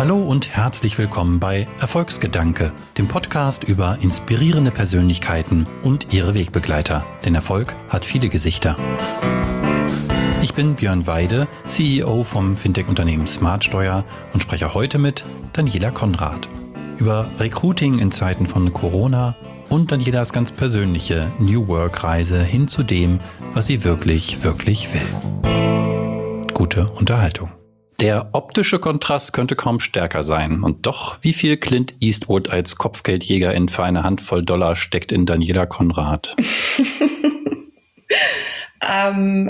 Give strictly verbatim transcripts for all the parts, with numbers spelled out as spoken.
Hallo und herzlich willkommen bei Erfolgsgedanke, dem Podcast über inspirierende Persönlichkeiten und ihre Wegbegleiter. Denn Erfolg hat viele Gesichter. Ich bin Björn Weide, C E O vom Fintech-Unternehmen Smartsteuer und spreche heute mit Daniela Konrad über Recruiting in Zeiten von Corona und Danielas ganz persönliche New Work-Reise hin zu dem, was sie wirklich, wirklich will. Gute Unterhaltung. Der optische Kontrast könnte kaum stärker sein. Und doch, wie viel Clint Eastwood als Kopfgeldjägerin für eine Handvoll Dollar steckt in Daniela Konrad? ähm,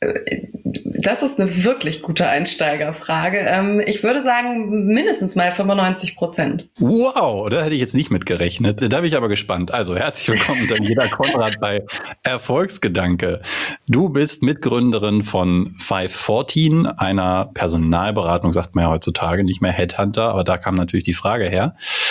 das ist eine wirklich gute Einsteigerfrage. Ähm, ich würde sagen, mindestens mal fünfundneunzig Prozent. Wow, da hätte ich jetzt nicht mit gerechnet. Da bin ich aber gespannt. Also herzlich willkommen, Daniela Konrad bei Erfolgsgedanke. Du bist Mitgründerin von five fourteen, einer Personalberatung, sagt man ja heutzutage, nicht mehr Headhunter, aber da kam natürlich die Frage her.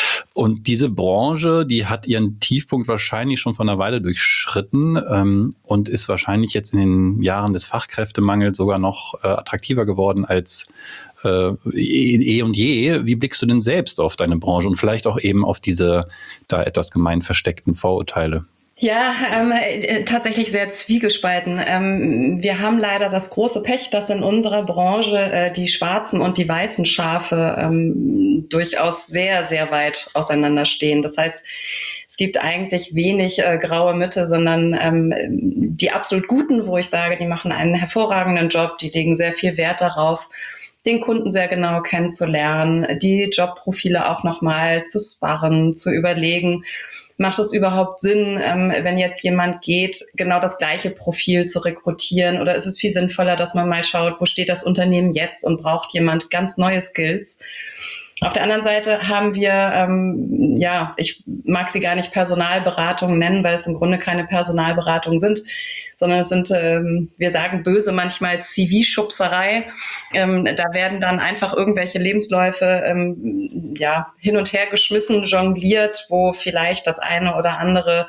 Und diese Branche, die hat ihren Tiefpunkt wahrscheinlich schon vor einer Weile durchschritten ähm, und ist wahrscheinlich jetzt in den Jahren des Fachkräftemangels sogar noch äh, attraktiver geworden als äh, eh und je. Wie blickst du denn selbst auf deine Branche und vielleicht auch eben auf diese da etwas gemein versteckten Vorurteile? Ja, ähm, tatsächlich sehr zwiegespalten. Ähm, wir haben leider das große Pech, dass in unserer Branche äh, die schwarzen und die weißen Schafe ähm, durchaus sehr, sehr weit auseinanderstehen. Das heißt, es gibt eigentlich wenig äh, graue Mitte, sondern ähm, die absolut Guten, wo ich sage, die machen einen hervorragenden Job, die legen sehr viel Wert darauf, den Kunden sehr genau kennenzulernen, die Jobprofile auch nochmal zu sparren, zu überlegen, macht es überhaupt Sinn, ähm, wenn jetzt jemand geht, genau das gleiche Profil zu rekrutieren, oder ist es viel sinnvoller, dass man mal schaut, wo steht das Unternehmen jetzt und braucht jemand ganz neue Skills? Auf der anderen Seite haben wir, ähm, ja, ich mag sie gar nicht Personalberatung nennen, weil es im Grunde keine Personalberatung sind, sondern es sind, ähm, wir sagen böse manchmal C V-Schubserei. Ähm, da werden dann einfach irgendwelche Lebensläufe ähm, ja, hin und her geschmissen, jongliert, wo vielleicht das eine oder andere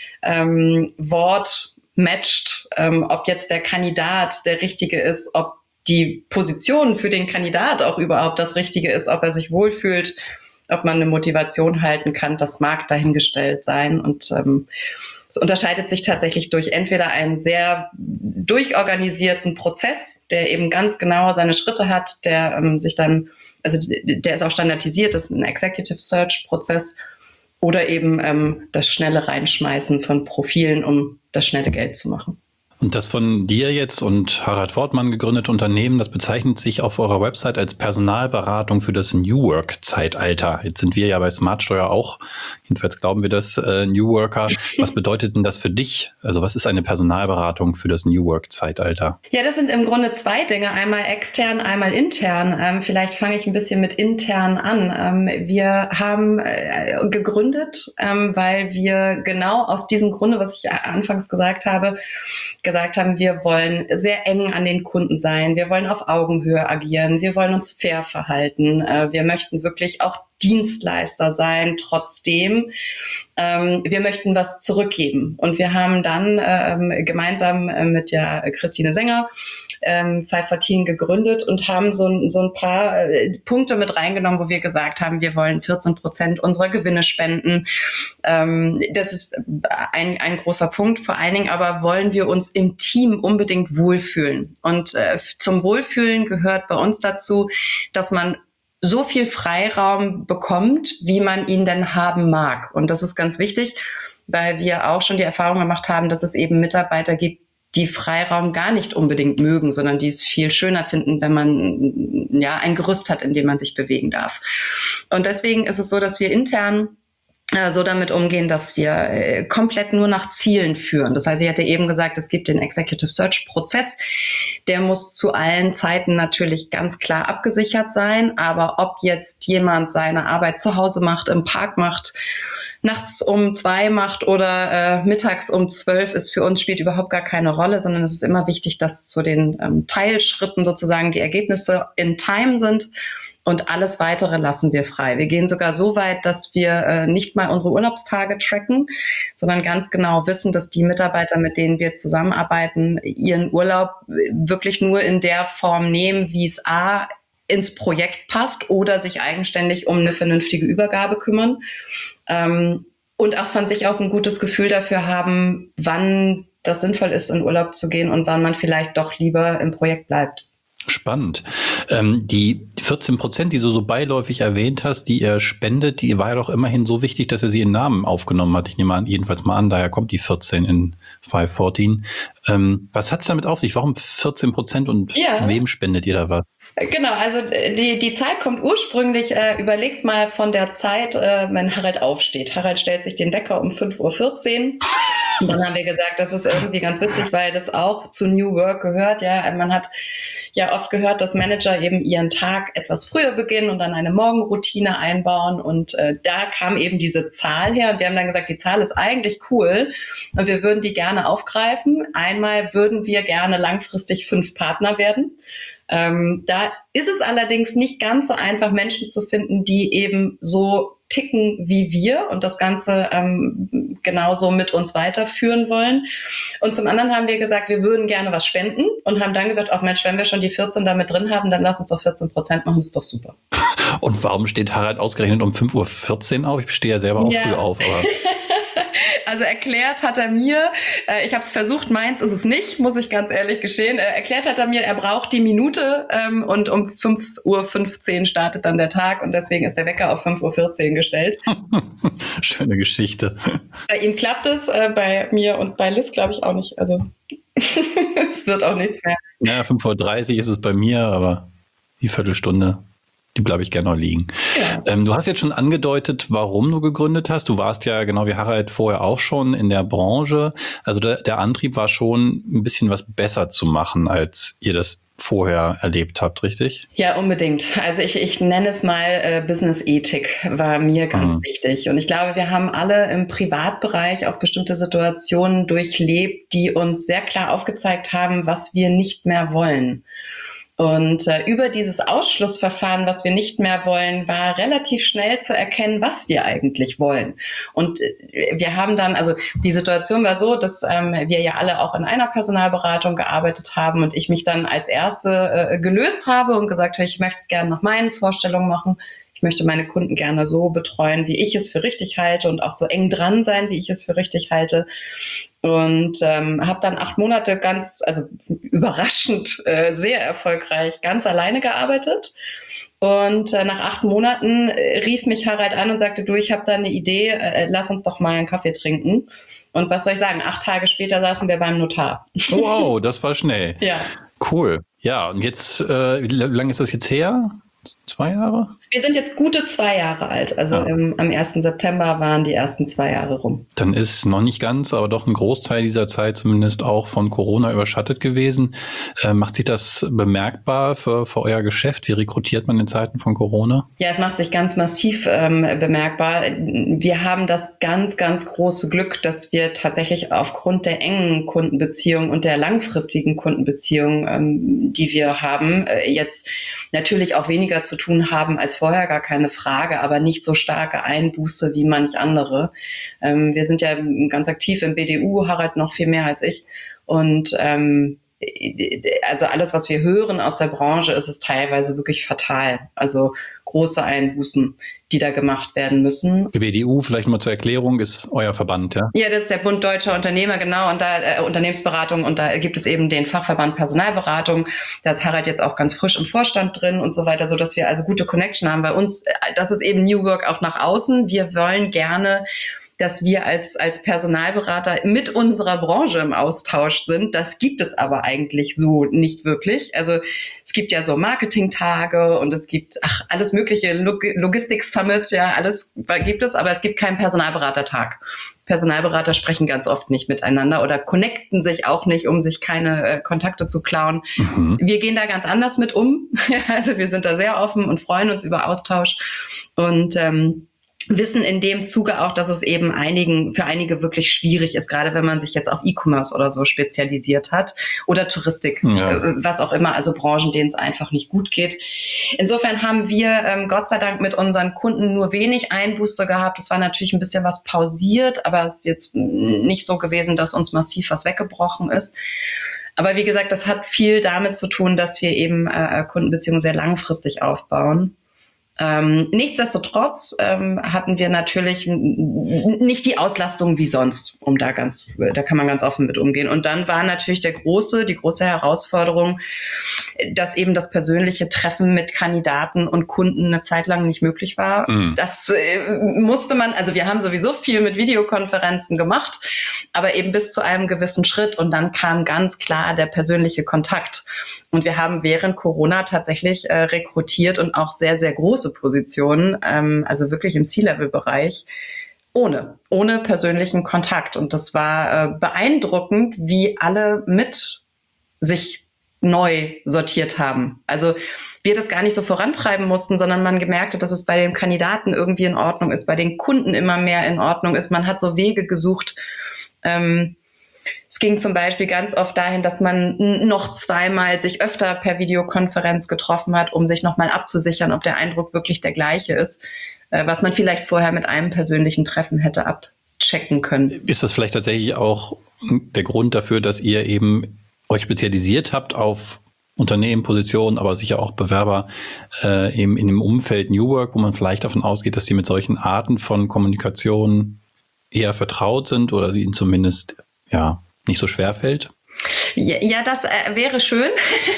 ähm, Wort matcht, ähm, ob jetzt der Kandidat der richtige ist, ob die Position für den Kandidat auch überhaupt das Richtige ist, ob er sich wohlfühlt, ob man eine Motivation halten kann, das mag dahingestellt sein. Und ähm, es unterscheidet sich tatsächlich durch entweder einen sehr durchorganisierten Prozess, der eben ganz genau seine Schritte hat, der ähm, sich dann, also der ist auch standardisiert, das ist ein Executive Search Prozess, oder eben ähm, das schnelle Reinschmeißen von Profilen, um das schnelle Geld zu machen. Und das von dir jetzt und Harald Wortmann gegründete Unternehmen, das bezeichnet sich auf eurer Website als Personalberatung für das New Work-Zeitalter. Jetzt sind wir ja bei Smartsteuer auch, jedenfalls glauben wir das, äh, New Worker. Was bedeutet denn das für dich? Also was ist eine Personalberatung für das New Work-Zeitalter? Ja, das sind im Grunde zwei Dinge, einmal extern, einmal intern. Ähm, vielleicht fange ich ein bisschen mit intern an. Ähm, wir haben äh, gegründet, ähm, weil wir genau aus diesem Grunde, was ich anfangs gesagt habe, gesagt haben, wir wollen sehr eng an den Kunden sein, wir wollen auf Augenhöhe agieren, wir wollen uns fair verhalten, wir möchten wirklich auch Dienstleister sein trotzdem. Ähm, wir möchten was zurückgeben. Und wir haben dann ähm, gemeinsam äh, mit der Christine Sänger ähm, five fourteen gegründet und haben so, so ein paar äh, Punkte mit reingenommen, wo wir gesagt haben, wir wollen vierzehn Prozent unserer Gewinne spenden. Ähm, das ist ein, ein großer Punkt. Vor allen Dingen aber wollen wir uns im Team unbedingt wohlfühlen. Und äh, zum Wohlfühlen gehört bei uns dazu, dass man so viel Freiraum bekommt, wie man ihn denn haben mag. Und das ist ganz wichtig, weil wir auch schon die Erfahrung gemacht haben, dass es eben Mitarbeiter gibt, die Freiraum gar nicht unbedingt mögen, sondern die es viel schöner finden, wenn man ja ein Gerüst hat, in dem man sich bewegen darf. Und deswegen ist es so, dass wir intern so damit umgehen, dass wir äh, komplett nur nach Zielen führen. Das heißt, ich hatte eben gesagt, es gibt den Executive Search Prozess. Der muss zu allen Zeiten natürlich ganz klar abgesichert sein. Aber ob jetzt jemand seine Arbeit zu Hause macht, im Park macht, nachts um zwei macht oder äh, mittags um zwölf, ist für uns, spielt überhaupt gar keine Rolle, sondern es ist immer wichtig, dass zu den ähm, Teilschritten sozusagen die Ergebnisse in Time sind. Und alles Weitere lassen wir frei. Wir gehen sogar so weit, dass wir äh, nicht mal unsere Urlaubstage tracken, sondern ganz genau wissen, dass die Mitarbeiter, mit denen wir zusammenarbeiten, ihren Urlaub wirklich nur in der Form nehmen, wie es A ins Projekt passt oder sich eigenständig um eine vernünftige Übergabe kümmern. Ähm, und auch von sich aus ein gutes Gefühl dafür haben, wann das sinnvoll ist, in Urlaub zu gehen und wann man vielleicht doch lieber im Projekt bleibt. Spannend. Ähm, die vierzehn Prozent, die du so beiläufig erwähnt hast, die ihr spendet, die war ja doch immerhin so wichtig, dass er sie in Namen aufgenommen hat. Ich nehme an, jedenfalls mal an, daher kommt die vierzehn in fünf vierzehn. Ähm, was hat es damit auf sich? Warum vierzehn Prozent und ja. Wem spendet ihr da was? Genau, also die, die Zahl kommt ursprünglich, äh, überlegt mal von der Zeit, äh, wenn Harald aufsteht. Harald stellt sich den Wecker um fünf Uhr vierzehn. Und dann haben wir gesagt, das ist irgendwie ganz witzig, weil das auch zu New Work gehört. Ja, man hat ja oft gehört, dass Manager eben ihren Tag etwas früher beginnen und dann eine Morgenroutine einbauen. Und äh, da kam eben diese Zahl her. Und wir haben dann gesagt, die Zahl ist eigentlich cool und wir würden die gerne aufgreifen. Einmal würden wir gerne langfristig fünf Partner werden. Ähm, da ist es allerdings nicht ganz so einfach, Menschen zu finden, die eben so ticken wie wir und das Ganze ähm, genauso mit uns weiterführen wollen. Und zum anderen haben wir gesagt, wir würden gerne was spenden und haben dann gesagt, ach Mensch, wenn wir schon die vierzehn da mit drin haben, dann lass uns doch vierzehn Prozent machen, das ist doch super. Und warum steht Harald ausgerechnet um fünf Uhr vierzehn auf? Ich stehe ja selber auch ja. früh auf, aber... Also erklärt hat er mir, äh, ich habe es versucht, meins ist es nicht, muss ich ganz ehrlich gestehen, äh, erklärt hat er mir, er braucht die Minute ähm, und um fünf Uhr fünfzehn startet dann der Tag und deswegen ist der Wecker auf fünf Uhr vierzehn gestellt. Schöne Geschichte. Bei ihm klappt es, äh, bei mir und bei Liz glaube ich auch nicht, also es wird auch nichts mehr. Ja, fünf Uhr dreißig ist es bei mir, aber die Viertelstunde... Die bleibe ich gerne noch liegen. Ja. Ähm, du hast jetzt schon angedeutet, warum du gegründet hast. Du warst ja genau wie Harald vorher auch schon in der Branche. Also der, der Antrieb war schon, ein bisschen was besser zu machen, als ihr das vorher erlebt habt, richtig? Ja, unbedingt. Also ich, ich nenne es mal äh, Business-Ethik war mir ganz mhm. wichtig. Und ich glaube, wir haben alle im Privatbereich auch bestimmte Situationen durchlebt, die uns sehr klar aufgezeigt haben, was wir nicht mehr wollen. Und äh, über dieses Ausschlussverfahren, was wir nicht mehr wollen, war relativ schnell zu erkennen, was wir eigentlich wollen. Und äh, wir haben dann, also die Situation war so, dass ähm, wir ja alle auch in einer Personalberatung gearbeitet haben und ich mich dann als Erste äh, gelöst habe und gesagt habe, ich möchte es gerne nach meinen Vorstellungen machen. Ich möchte meine Kunden gerne so betreuen, wie ich es für richtig halte und auch so eng dran sein, wie ich es für richtig halte. Und ähm, habe dann acht Monate ganz, also überraschend, äh, sehr erfolgreich ganz alleine gearbeitet. Und äh, nach acht Monaten äh, rief mich Harald an und sagte, du, ich habe da eine Idee, äh, lass uns doch mal einen Kaffee trinken. Und was soll ich sagen, acht Tage später saßen wir beim Notar. Oh, wow, das war schnell. Ja. Cool. Ja, und jetzt, äh, wie lange ist das jetzt her? Zwei Jahre? Wir sind jetzt gute zwei Jahre alt. Also ja. im, am ersten September waren die ersten zwei Jahre rum. Dann ist noch nicht ganz, aber doch ein Großteil dieser Zeit zumindest auch von Corona überschattet gewesen. Äh, macht sich das bemerkbar für, für euer Geschäft? Wie rekrutiert man in Zeiten von Corona? Ja, es macht sich ganz massiv ähm, bemerkbar. Wir haben das ganz, ganz große Glück, dass wir tatsächlich aufgrund der engen Kundenbeziehung und der langfristigen Kundenbeziehung, ähm, die wir haben, äh, jetzt natürlich auch weniger zu tun haben als vorher, gar keine Frage, aber nicht so starke Einbuße wie manch andere. Ähm, wir sind ja ganz aktiv im B D U, Harald noch viel mehr als ich. Und ähm, also alles, was wir hören aus der Branche, ist es teilweise wirklich fatal. Also große Einbußen, die da gemacht werden müssen. Die B D U, vielleicht mal zur Erklärung, ist euer Verband, ja? Ja, das ist der Bund Deutscher Unternehmer, genau, und da äh, Unternehmensberatung, und da gibt es eben den Fachverband Personalberatung. Da ist Harald jetzt auch ganz frisch im Vorstand drin und so weiter, so dass wir also gute Connection haben bei uns. Das ist eben New Work auch nach außen. Wir wollen gerne, dass wir als, als Personalberater mit unserer Branche im Austausch sind. Das gibt es aber eigentlich so nicht wirklich. Also es gibt ja so Marketing-Tage und es gibt ach, alles mögliche, Log- Logistik-Summit, ja, alles gibt es, aber es gibt keinen Personalberatertag. Personalberater sprechen ganz oft nicht miteinander oder connecten sich auch nicht, um sich keine äh, Kontakte zu klauen. Mhm. Wir gehen da ganz anders mit um. Also wir sind da sehr offen und freuen uns über Austausch und ähm, wissen in dem Zuge auch, dass es eben einigen, für einige wirklich schwierig ist, gerade wenn man sich jetzt auf E-Commerce oder so spezialisiert hat oder Touristik, ja. was auch immer, also Branchen, denen es einfach nicht gut geht. Insofern haben wir ähm, Gott sei Dank mit unseren Kunden nur wenig Einbuße gehabt. Es war natürlich ein bisschen was pausiert, aber es ist jetzt nicht so gewesen, dass uns massiv was weggebrochen ist. Aber wie gesagt, das hat viel damit zu tun, dass wir eben äh, Kundenbeziehungen sehr langfristig aufbauen. Ähm, nichtsdestotrotz ähm, hatten wir natürlich n- nicht die Auslastung wie sonst, um da ganz, da kann man ganz offen mit umgehen. Und dann war natürlich der große, die große Herausforderung, dass eben das persönliche Treffen mit Kandidaten und Kunden eine Zeit lang nicht möglich war. Mhm. Das äh, musste man, also wir haben sowieso viel mit Videokonferenzen gemacht, aber eben bis zu einem gewissen Schritt. Und dann kam ganz klar der persönliche Kontakt. Und wir haben während Corona tatsächlich äh, rekrutiert und auch sehr, sehr große Positionen, ähm, also wirklich im C-Level-Bereich, ohne, ohne persönlichen Kontakt. Und das war äh, beeindruckend, wie alle mit sich neu sortiert haben. Also wir das gar nicht so vorantreiben mussten, sondern man gemerkt hat, dass es bei den Kandidaten irgendwie in Ordnung ist, bei den Kunden immer mehr in Ordnung ist. Man hat so Wege gesucht. Ähm, es ging zum Beispiel ganz oft dahin, dass man noch zweimal sich öfter per Videokonferenz getroffen hat, um sich nochmal abzusichern, ob der Eindruck wirklich der gleiche ist, äh, was man vielleicht vorher mit einem persönlichen Treffen hätte abchecken können. Ist das vielleicht tatsächlich auch der Grund dafür, dass ihr eben euch spezialisiert habt auf Unternehmen, Positionen, aber sicher auch Bewerber äh, eben in dem Umfeld New Work, wo man vielleicht davon ausgeht, dass sie mit solchen Arten von Kommunikation eher vertraut sind oder sie ihnen zumindest ja nicht so schwer fällt? Ja, ja, das äh, wäre schön.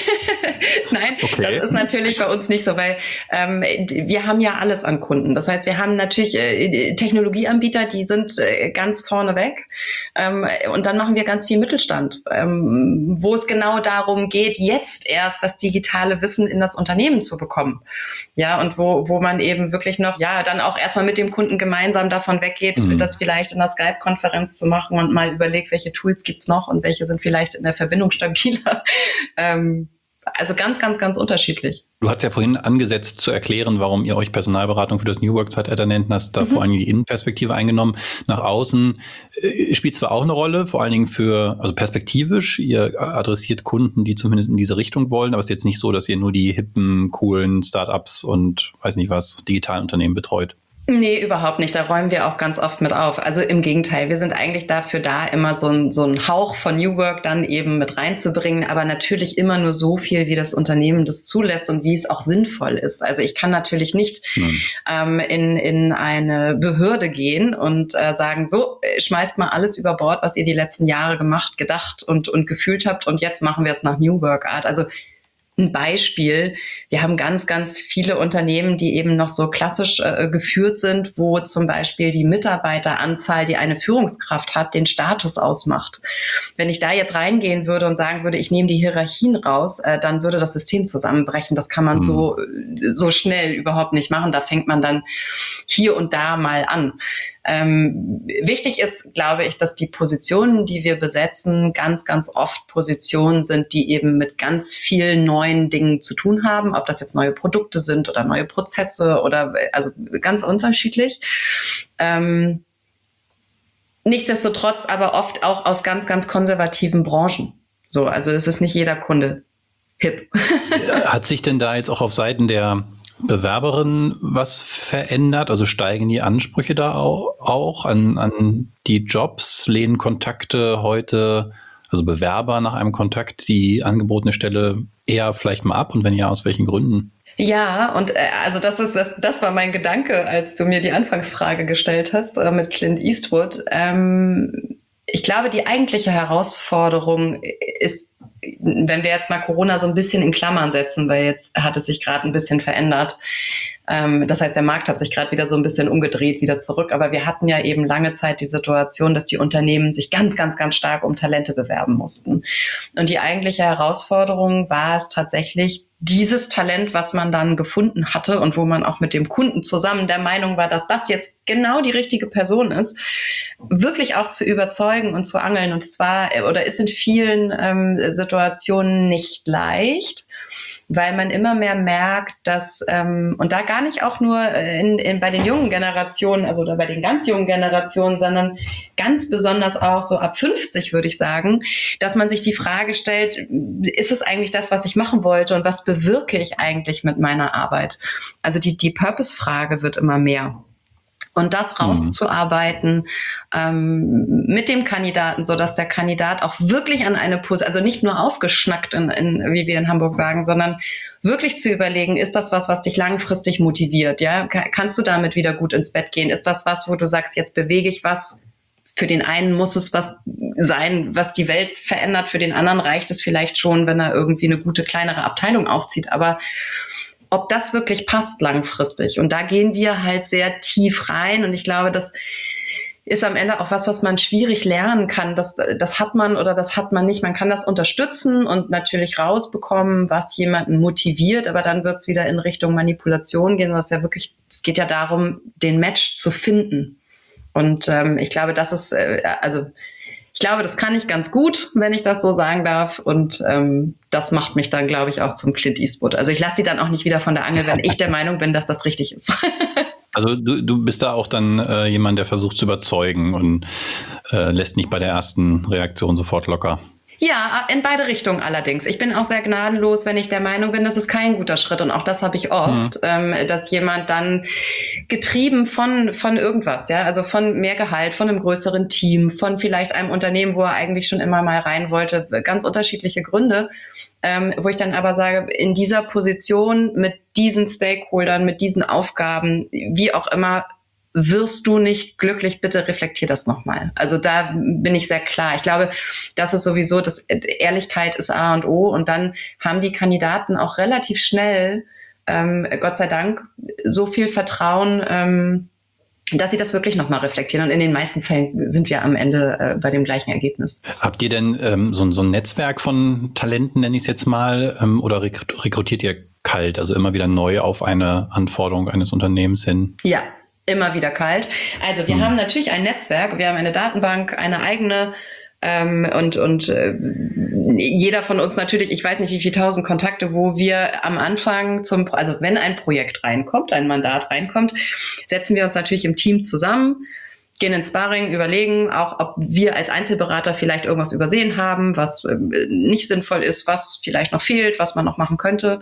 Nein, okay. Das ist natürlich bei uns nicht so, weil ähm, wir haben ja alles an Kunden. Das heißt, wir haben natürlich äh, Technologieanbieter, die sind äh, ganz vorne weg. Ähm, und dann machen wir ganz viel Mittelstand, ähm, wo es genau darum geht, jetzt erst das digitale Wissen in das Unternehmen zu bekommen. Ja, und wo, wo man eben wirklich noch, ja, dann auch erstmal mit dem Kunden gemeinsam davon weggeht, mhm. das vielleicht in der Skype-Konferenz zu machen und mal überlegt, welche Tools gibt's noch und welche sind vielleicht in der Verbindung stabiler. ähm, Also ganz, ganz, ganz unterschiedlich. Du hast ja vorhin angesetzt zu erklären, warum ihr euch Personalberatung für das New Work Zeitalter nennt. Hast da mhm. vor allen Dingen die Innenperspektive eingenommen. Nach außen äh, spielt zwar auch eine Rolle, vor allen Dingen für, also perspektivisch. Ihr adressiert Kunden, die zumindest in diese Richtung wollen. Aber es ist jetzt nicht so, dass ihr nur die hippen, coolen Startups und weiß nicht was, Digitalunternehmen betreut. Nee, überhaupt nicht. Da räumen wir auch ganz oft mit auf. Also im Gegenteil, wir sind eigentlich dafür da, immer so ein, so ein Hauch von New Work dann eben mit reinzubringen, aber natürlich immer nur so viel, wie das Unternehmen das zulässt und wie es auch sinnvoll ist. Also ich kann natürlich nicht hm. ähm, in, in eine Behörde gehen und äh, sagen, so, schmeißt mal alles über Bord, was ihr die letzten Jahre gemacht, gedacht und, und gefühlt habt und jetzt machen wir es nach New Work Art. Also ein Beispiel, wir haben ganz, ganz viele Unternehmen, die eben noch so klassisch äh, geführt sind, wo zum Beispiel die Mitarbeiteranzahl, die eine Führungskraft hat, den Status ausmacht. Wenn ich da jetzt reingehen würde und sagen würde, ich nehme die Hierarchien raus, äh, dann würde das System zusammenbrechen. Das kann man mhm. so, so schnell überhaupt nicht machen. Da fängt man dann hier und da mal an. Ähm, wichtig ist, glaube ich, dass die Positionen, die wir besetzen, ganz, ganz oft Positionen sind, die eben mit ganz vielen neuen Dingen zu tun haben, ob das jetzt neue Produkte sind oder neue Prozesse oder also ganz unterschiedlich. Ähm, nichtsdestotrotz aber oft auch aus ganz, ganz konservativen Branchen. So, also es ist nicht jeder Kunde hip. Hat sich denn da jetzt auch auf Seiten der Bewerberin was verändert? Also steigen die Ansprüche da auch an, an die Jobs? Lehnen Kontakte heute, also Bewerber nach einem Kontakt, die angebotene Stelle eher vielleicht mal ab? Und wenn ja, aus welchen Gründen? Ja, und äh, also das ist das, das war mein Gedanke, als du mir die Anfangsfrage gestellt hast äh, mit Clint Eastwood. Ähm, ich glaube, die eigentliche Herausforderung ist, wenn wir jetzt mal Corona so ein bisschen in Klammern setzen, weil jetzt hat es sich gerade ein bisschen verändert. Ähm, das heißt, der Markt hat sich gerade wieder so ein bisschen umgedreht, wieder zurück. Aber wir hatten ja eben lange Zeit die Situation, dass die Unternehmen sich ganz, ganz, ganz stark um Talente bewerben mussten. Und die eigentliche Herausforderung war es tatsächlich, dieses Talent, was man dann gefunden hatte und wo man auch mit dem Kunden zusammen der Meinung war, dass das jetzt genau die richtige Person ist, wirklich auch zu überzeugen und zu angeln. Und es war oder ist in vielen ähm, Situationen nicht leicht, weil man immer mehr merkt, dass, ähm, und da gar nicht auch nur in, in, bei den jungen Generationen, also oder bei den ganz jungen Generationen, sondern ganz besonders auch so ab fünfzig, würde ich sagen, dass man sich die Frage stellt, ist es eigentlich das, was ich machen wollte und was bewirke ich eigentlich mit meiner Arbeit? Also die, die Purpose-Frage wird immer mehr. Und das rauszuarbeiten ähm, mit dem Kandidaten, so dass der Kandidat auch wirklich an eine Position, also nicht nur aufgeschnackt, in, in, wie wir in Hamburg sagen, sondern wirklich zu überlegen, ist das was, was dich langfristig motiviert? Ja, kannst du damit wieder gut ins Bett gehen? Ist das was, wo du sagst, jetzt bewege ich was? Für den einen muss es was sein, was die Welt verändert. Für den anderen reicht es vielleicht schon, wenn er irgendwie eine gute kleinere Abteilung aufzieht. Aber ob das wirklich passt langfristig. Und da gehen wir halt sehr tief rein. Und ich glaube, das ist am Ende auch was, was man schwierig lernen kann. Das, das hat man oder das hat man nicht. Man kann das unterstützen und natürlich rausbekommen, was jemanden motiviert. Aber dann wird es wieder in Richtung Manipulation gehen. Das ist ja wirklich, es geht ja darum, den Match zu finden. Und ähm, ich glaube, das ist, äh, also ich glaube, das kann ich ganz gut, wenn ich das so sagen darf. Und ähm, das macht mich dann, glaube ich, auch zum Clint Eastwood. Also ich lasse die dann auch nicht wieder von der Angel, wenn ich der Meinung bin, dass das richtig ist. Also du, du bist da auch dann äh, jemand, der versucht zu überzeugen und äh, lässt nicht bei der ersten Reaktion sofort locker. Ja, in beide Richtungen allerdings. Ich bin auch sehr gnadenlos, wenn ich der Meinung bin, das ist kein guter Schritt. Und auch das habe ich oft, mhm. ähm, dass jemand dann getrieben von von irgendwas, ja, also von mehr Gehalt, von einem größeren Team, von vielleicht einem Unternehmen, wo er eigentlich schon immer mal rein wollte, ganz unterschiedliche Gründe, ähm, wo ich dann aber sage, in dieser Position mit diesen Stakeholdern, mit diesen Aufgaben, wie auch immer, wirst du nicht glücklich, bitte reflektier das nochmal. Also da bin ich sehr klar. Ich glaube, das ist sowieso, das Ehrlichkeit ist A und O und dann haben die Kandidaten auch relativ schnell, ähm, Gott sei Dank, so viel Vertrauen, ähm, dass sie das wirklich nochmal reflektieren. Und in den meisten Fällen sind wir am Ende äh, bei dem gleichen Ergebnis. Habt ihr denn ähm, so, so ein Netzwerk von Talenten, nenne ich es jetzt mal, ähm, oder rekrut- rekrutiert ihr kalt, also immer wieder neu auf eine Anforderung eines Unternehmens hin? Ja. Immer wieder kalt. Also wir hm. haben natürlich ein Netzwerk, wir haben eine Datenbank, eine eigene ähm, und, und äh, jeder von uns natürlich, ich weiß nicht wie viele tausend Kontakte, wo wir am Anfang zum, also wenn ein Projekt reinkommt, ein Mandat reinkommt, setzen wir uns natürlich im Team zusammen, gehen ins Sparring, überlegen auch, ob wir als Einzelberater vielleicht irgendwas übersehen haben, was äh, nicht sinnvoll ist, was vielleicht noch fehlt, was man noch machen könnte.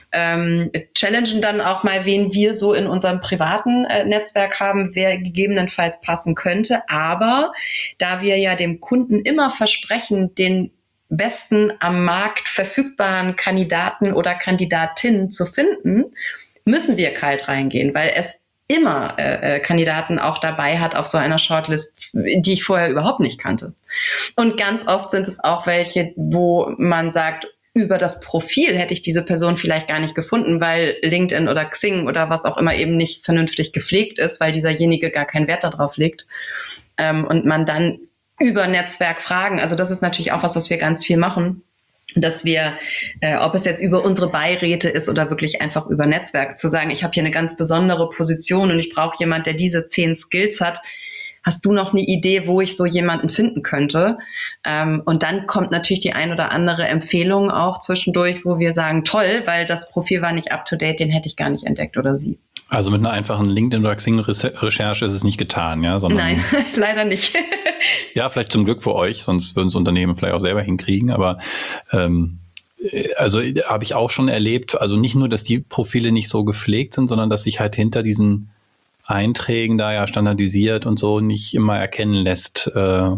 Ähm, challengen dann auch mal, wen wir so in unserem privaten äh, Netzwerk haben, wer gegebenenfalls passen könnte. Aber da wir ja dem Kunden immer versprechen, den besten am Markt verfügbaren Kandidaten oder Kandidatin zu finden, müssen wir kalt reingehen, weil es immer äh, Kandidaten auch dabei hat auf so einer Shortlist, die ich vorher überhaupt nicht kannte. Und ganz oft sind es auch welche, wo man sagt, über das Profil hätte ich diese Person vielleicht gar nicht gefunden, weil LinkedIn oder Xing oder was auch immer eben nicht vernünftig gepflegt ist, weil dieserjenige gar keinen Wert darauf legt. Ähm, und man dann über Netzwerk fragen, also das ist natürlich auch was, was wir ganz viel machen, dass wir, äh, ob es jetzt über unsere Beiräte ist oder wirklich einfach über Netzwerk, zu sagen, ich habe hier eine ganz besondere Position und ich brauche jemand, der diese zehn Skills hat. Hast du noch eine Idee, wo ich so jemanden finden könnte? Ähm, und dann kommt natürlich die ein oder andere Empfehlung auch zwischendurch, wo wir sagen, toll, weil das Profil war nicht up to date, den hätte ich gar nicht entdeckt oder sie. Also mit einer einfachen LinkedIn- oder Xing-Recherche ist es nicht getan, ja? Sondern Nein, leider nicht. Ja, vielleicht zum Glück für euch, sonst würden es Unternehmen vielleicht auch selber hinkriegen. Aber ähm, also habe ich auch schon erlebt, also nicht nur, dass die Profile nicht so gepflegt sind, sondern dass sich halt hinter diesen Einträgen da ja standardisiert und so nicht immer erkennen lässt, äh,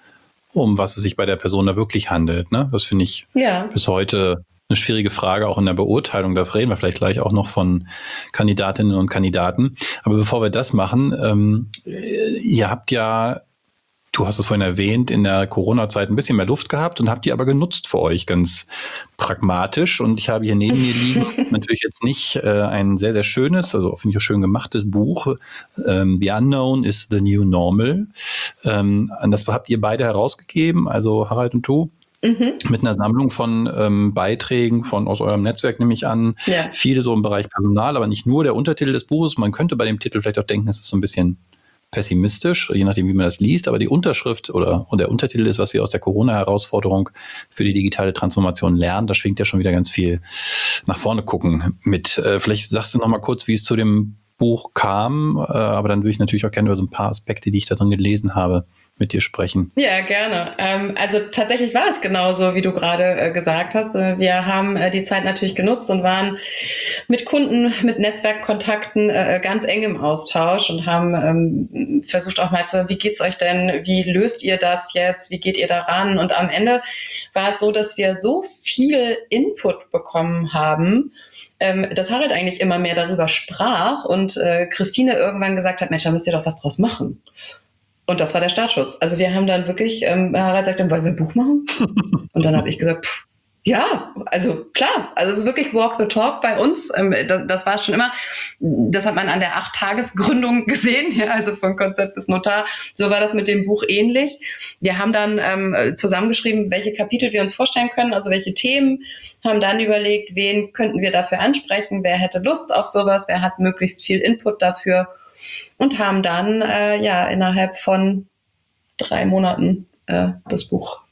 um was es sich bei der Person da wirklich handelt. Ne? Das finde ich ja. bis heute eine schwierige Frage, auch in der Beurteilung. Da reden wir vielleicht gleich auch noch von Kandidatinnen und Kandidaten. Aber bevor wir das machen, ähm, ihr habt ja, du hast es vorhin erwähnt, in der Corona-Zeit ein bisschen mehr Luft gehabt und habt die aber genutzt für euch ganz pragmatisch. Und ich habe hier neben mir liegen natürlich jetzt nicht äh, ein sehr, sehr schönes, also finde ich auch schön gemachtes Buch. Ähm, The Unknown is the New Normal. Ähm, das habt ihr beide herausgegeben, also Harald und du. Mhm. Mit einer Sammlung von ähm, Beiträgen von aus eurem Netzwerk, nehme ich an. Ja. Viele so im Bereich Personal, aber nicht nur. Der Untertitel des Buches, man könnte bei dem Titel vielleicht auch denken, es ist so ein bisschen pessimistisch, je nachdem, wie man das liest. Aber die Unterschrift oder und der Untertitel ist, was wir aus der Corona-Herausforderung für die digitale Transformation lernen. Da schwingt ja schon wieder ganz viel nach vorne gucken mit. Äh, vielleicht sagst du noch mal kurz, wie es zu dem Buch kam. Äh, aber dann würde ich natürlich auch gerne über so ein paar Aspekte, die ich da drin gelesen habe, mit dir sprechen. Ja, gerne. Ähm, also tatsächlich war es genauso, wie du gerade äh, gesagt hast. Wir haben äh, die Zeit natürlich genutzt und waren mit Kunden, mit Netzwerkkontakten äh, ganz eng im Austausch und haben ähm, versucht auch mal zu, wie geht's euch denn? Wie löst ihr das jetzt? Wie geht ihr daran? Und am Ende war es so, dass wir so viel Input bekommen haben, ähm, dass Harald eigentlich immer mehr darüber sprach und äh, Christine irgendwann gesagt hat, Mensch, da müsst ihr doch was draus machen. Und das war der Startschuss. Also wir haben dann wirklich, ähm, Harald sagt dann, wollen wir ein Buch machen? Und dann habe ich gesagt, pff, ja, also klar. Also es ist wirklich Walk the Talk bei uns. Ähm, das, das war schon immer, das hat man an der Acht-Tages-Gründung gesehen, ja, also von Konzept bis Notar. So war das mit dem Buch ähnlich. Wir haben dann ähm, zusammengeschrieben, welche Kapitel wir uns vorstellen können, also welche Themen, haben dann überlegt, wen könnten wir dafür ansprechen, wer hätte Lust auf sowas, wer hat möglichst viel Input dafür. Und haben dann äh, ja innerhalb von drei Monaten äh, das Buch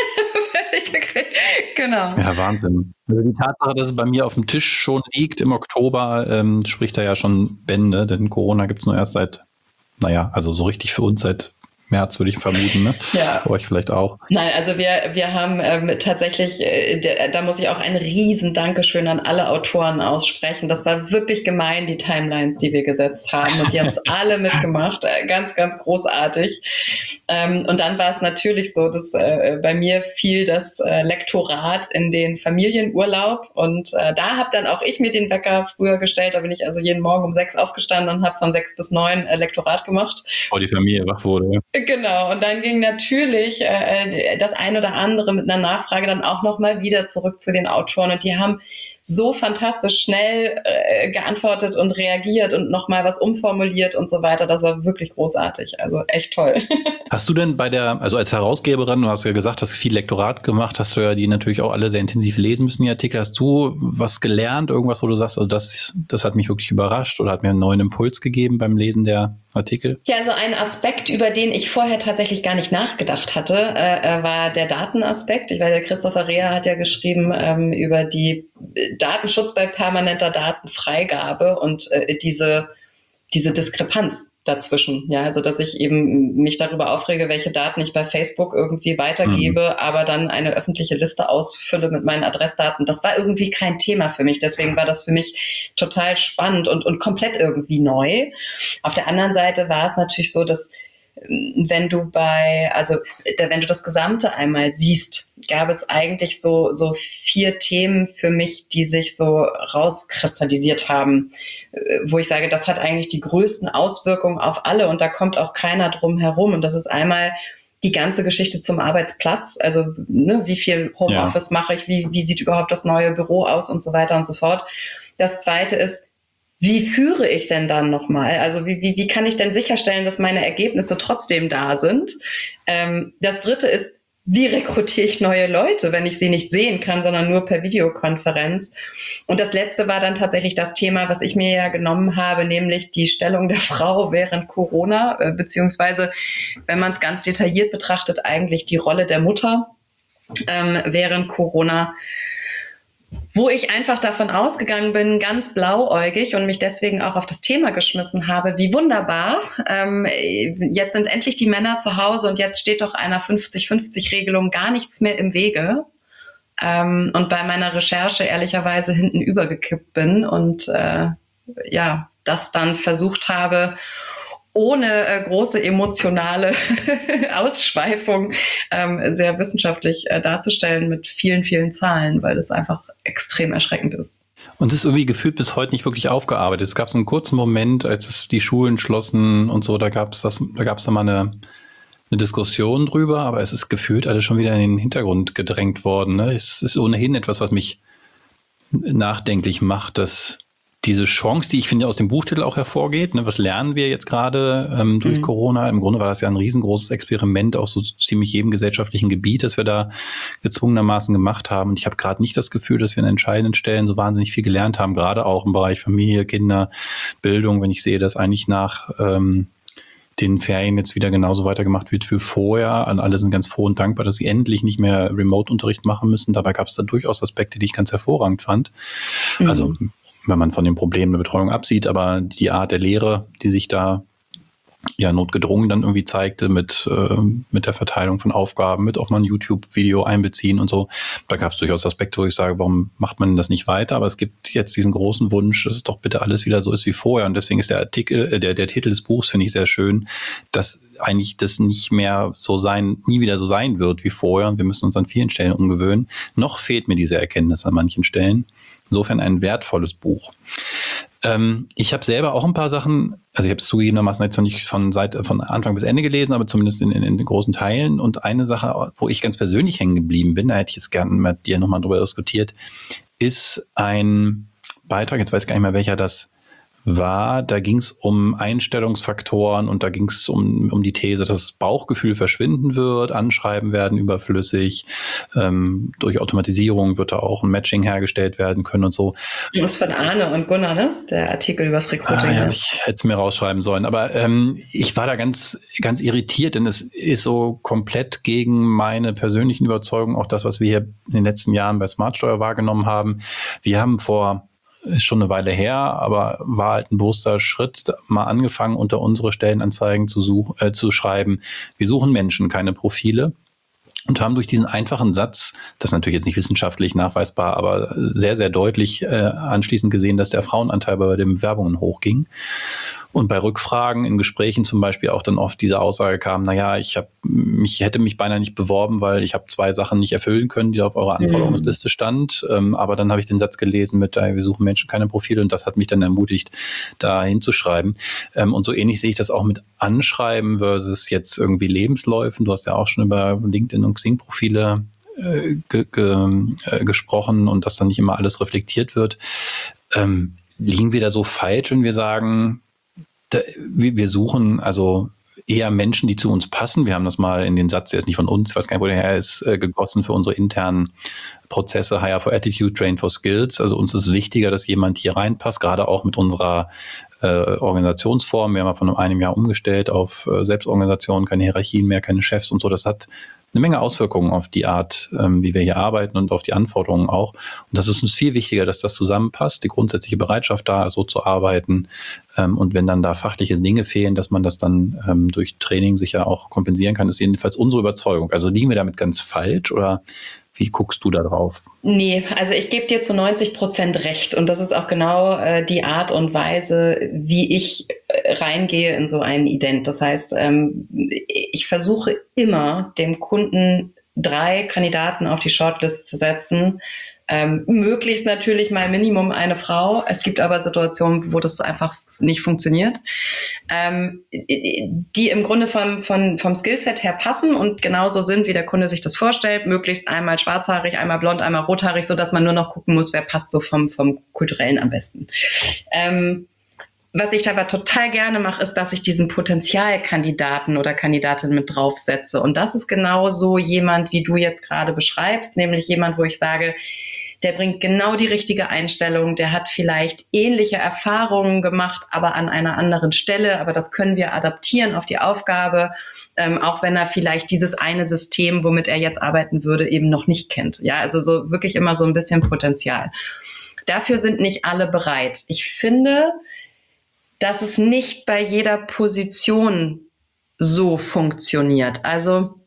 fertig gekriegt. Genau. Ja, Wahnsinn. Also die Tatsache, dass es bei mir auf dem Tisch schon liegt im Oktober, ähm, spricht da ja schon Bände, denn Corona gibt es nur erst seit, naja, also so richtig für uns seit März, würde ich vermuten, ne? Ja. Für euch vielleicht auch. Nein, also wir, wir haben ähm, tatsächlich, äh, der, da muss ich auch ein riesen Dankeschön an alle Autoren aussprechen. Das war wirklich gemein, die Timelines, die wir gesetzt haben. Und die haben es alle mitgemacht. Äh, ganz, ganz großartig. Ähm, und dann war es natürlich so, dass äh, bei mir fiel das äh, Lektorat in den Familienurlaub. Und äh, da habe dann auch ich mir den Wecker früher gestellt. Da bin ich also jeden Morgen um sechs aufgestanden und habe von sechs bis neun äh, Lektorat gemacht. Bevor die Familie wach wurde, ja. Genau, und dann ging natürlich äh, das ein oder andere mit einer Nachfrage dann auch nochmal wieder zurück zu den Autoren und die haben so fantastisch schnell äh, geantwortet und reagiert und nochmal was umformuliert und so weiter. Das war wirklich großartig, also echt toll. Hast du denn bei der, also als Herausgeberin, du hast ja gesagt, hast viel Lektorat gemacht, hast du ja die natürlich auch alle sehr intensiv lesen müssen, die Artikel. Hast du was gelernt, irgendwas, wo du sagst, also das, das hat mich wirklich überrascht oder hat mir einen neuen Impuls gegeben beim Lesen der Artikel? Ja, also ein Aspekt, über den ich vorher tatsächlich gar nicht nachgedacht hatte, äh, war der Datenaspekt. Ich weiß, der Christopher Reher hat ja geschrieben ähm, über die Datenschutz bei permanenter Datenfreigabe und äh, diese, diese Diskrepanz dazwischen. Ja, also dass ich eben mich darüber aufrege, welche Daten ich bei Facebook irgendwie weitergebe, mhm. aber dann eine öffentliche Liste ausfülle mit meinen Adressdaten. Das war irgendwie kein Thema für mich. Deswegen war das für mich total spannend und, und komplett irgendwie neu. Auf der anderen Seite war es natürlich so, dass wenn du bei, also wenn du das Gesamte einmal siehst, gab es eigentlich so, so vier Themen für mich, die sich so rauskristallisiert haben, wo ich sage, das hat eigentlich die größten Auswirkungen auf alle und da kommt auch keiner drum herum. Und das ist einmal die ganze Geschichte zum Arbeitsplatz, also ne, wie viel Homeoffice ja. mache ich, wie, wie sieht überhaupt das neue Büro aus und so weiter und so fort. Das zweite ist, wie führe ich denn dann nochmal? Also wie, wie, wie kann ich denn sicherstellen, dass meine Ergebnisse trotzdem da sind? Ähm, das dritte ist, wie rekrutiere ich neue Leute, wenn ich sie nicht sehen kann, sondern nur per Videokonferenz? Und das letzte war dann tatsächlich das Thema, was ich mir ja genommen habe, nämlich die Stellung der Frau während Corona, äh, beziehungsweise, wenn man es ganz detailliert betrachtet, eigentlich die Rolle der Mutter ähm, während Corona, wo ich einfach davon ausgegangen bin, ganz blauäugig und mich deswegen auch auf das Thema geschmissen habe, wie wunderbar, ähm, jetzt sind endlich die Männer zu Hause und jetzt steht doch einer fünfzig fünfzig Regelung gar nichts mehr im Wege. Ähm, und bei meiner Recherche ehrlicherweise hinten übergekippt bin und äh, ja, das dann versucht habe, ohne äh, große emotionale Ausschweifung ähm, sehr wissenschaftlich äh, darzustellen mit vielen, vielen Zahlen, weil es einfach extrem erschreckend ist. Und es ist irgendwie gefühlt bis heute nicht wirklich aufgearbeitet. Es gab so einen kurzen Moment, als es die Schulen schlossen und so, da gab es das, da gab es da mal eine, eine Diskussion drüber, aber es ist gefühlt alles schon wieder in den Hintergrund gedrängt worden. Ne? Es ist ohnehin etwas, was mich nachdenklich macht, dass diese Chance, die ich finde aus dem Buchtitel auch hervorgeht, ne, was lernen wir jetzt gerade ähm, durch mhm. Corona? Im Grunde war das ja ein riesengroßes Experiment auf so ziemlich jedem gesellschaftlichen Gebiet, das wir da gezwungenermaßen gemacht haben. Und ich habe gerade nicht das Gefühl, dass wir an entscheidenden Stellen so wahnsinnig viel gelernt haben, gerade auch im Bereich Familie, Kinder, Bildung, wenn ich sehe, dass eigentlich nach ähm, den Ferien jetzt wieder genauso weitergemacht wird wie vorher. Und alle sind ganz froh und dankbar, dass sie endlich nicht mehr Remote-Unterricht machen müssen. Dabei gab es da durchaus Aspekte, die ich ganz hervorragend fand. Mhm. Also wenn man von den Problemen der Betreuung absieht, aber die Art der Lehre, die sich da ja notgedrungen dann irgendwie zeigte mit, äh, mit der Verteilung von Aufgaben, mit auch mal ein YouTube-Video einbeziehen und so. Da gab es durchaus Aspekte, wo ich sage, warum macht man das nicht weiter? Aber es gibt jetzt diesen großen Wunsch, dass es doch bitte alles wieder so ist wie vorher. Und deswegen ist der Artikel, äh, der, der Titel des Buchs, finde ich sehr schön, dass eigentlich das nicht mehr so sein, nie wieder so sein wird wie vorher. Und wir müssen uns an vielen Stellen umgewöhnen. Noch fehlt mir diese Erkenntnis an manchen Stellen. Insofern ein wertvolles Buch. Ähm, ich habe selber auch ein paar Sachen, also ich habe es zugegebenermaßen jetzt noch nicht von, Seite, von Anfang bis Ende gelesen, aber zumindest in, in, in den großen Teilen. Und eine Sache, wo ich ganz persönlich hängen geblieben bin, da hätte ich es gerne mit dir nochmal drüber diskutiert, ist ein Beitrag, jetzt weiß ich gar nicht mehr, welcher das war, da ging es um Einstellungsfaktoren und da ging es um, um die These, dass das Bauchgefühl verschwinden wird, Anschreiben werden überflüssig, ähm, durch Automatisierung wird da auch ein Matching hergestellt werden können und so. Das ist von Arne und Gunnar, ne? Der Artikel übers Recruiting. Ah, ja, ich hätte es mir rausschreiben sollen, aber ähm, ich war da ganz, ganz irritiert, denn es ist so komplett gegen meine persönlichen Überzeugungen, auch das, was wir hier in den letzten Jahren bei Smartsteuer wahrgenommen haben. Wir haben vor ist schon eine Weile her, aber war halt ein bewusster Schritt, mal angefangen, unter unsere Stellenanzeigen zu, such, äh, zu schreiben. Wir suchen Menschen, keine Profile. Und haben durch diesen einfachen Satz, das ist natürlich jetzt nicht wissenschaftlich nachweisbar, aber sehr, sehr deutlich äh, anschließend gesehen, dass der Frauenanteil bei den Bewerbungen hochging. Und bei Rückfragen in Gesprächen zum Beispiel auch dann oft diese Aussage kam, naja, ich hab mich, hätte mich beinahe nicht beworben, weil ich habe zwei Sachen nicht erfüllen können, die auf eurer Anforderungsliste stand. Ähm, aber dann habe ich den Satz gelesen mit, äh, wir suchen Menschen, keine Profile. Und das hat mich dann ermutigt, da hinzuschreiben. Ähm, und so ähnlich sehe ich das auch mit Anschreiben versus jetzt irgendwie Lebensläufen. Du hast ja auch schon über LinkedIn und Xing-Profile äh, ge, ge, äh, gesprochen und dass dann nicht immer alles reflektiert wird. Ähm, liegen wir da so falsch, wenn wir sagen, da, wir, wir suchen also eher Menschen, die zu uns passen? Wir haben das mal in den Satz, der ist nicht von uns, ich weiß gar nicht, wo der her ist, äh, gegossen für unsere internen Prozesse, Hire for Attitude, Train for Skills. Also uns ist wichtiger, dass jemand hier reinpasst, gerade auch mit unserer äh, Organisationsform. Wir haben ja von einem Jahr umgestellt auf äh, Selbstorganisation, keine Hierarchien mehr, keine Chefs und so. Das hat eine Menge Auswirkungen auf die Art, ähm, wie wir hier arbeiten und auf die Anforderungen auch. Und das ist uns viel wichtiger, dass das zusammenpasst, die grundsätzliche Bereitschaft da ist, so zu arbeiten. Ähm, und wenn dann da fachliche Dinge fehlen, dass man das dann ähm, durch Training sicher auch kompensieren kann, ist jedenfalls unsere Überzeugung. Also liegen wir damit ganz falsch oder wie guckst du da drauf? Nee, also ich gebe dir zu neunzig Prozent recht. Und das ist auch genau äh, die Art und Weise, wie ich äh, reingehe in so einen Ident. Das heißt, ähm, ich versuche immer, dem Kunden drei Kandidaten auf die Shortlist zu setzen. Ähm, möglichst natürlich mal Minimum eine Frau. Es gibt aber Situationen, wo das einfach nicht funktioniert, ähm, die im Grunde vom, vom, vom Skillset her passen und genauso sind, wie der Kunde sich das vorstellt. Möglichst einmal schwarzhaarig, einmal blond, einmal rothaarig, sodass man nur noch gucken muss, wer passt so vom, vom Kulturellen am besten. Ähm, Was ich aber total gerne mache, ist, dass ich diesen Potenzialkandidaten oder Kandidatin mit draufsetze. Und das ist genau so jemand, wie du jetzt gerade beschreibst, nämlich jemand, wo ich sage, der bringt genau die richtige Einstellung, der hat vielleicht ähnliche Erfahrungen gemacht, aber an einer anderen Stelle. Aber das können wir adaptieren auf die Aufgabe, ähm, auch wenn er vielleicht dieses eine System, womit er jetzt arbeiten würde, eben noch nicht kennt. Ja, also so wirklich immer so ein bisschen Potenzial. Dafür sind nicht alle bereit. Ich finde, dass es nicht bei jeder Position so funktioniert. Also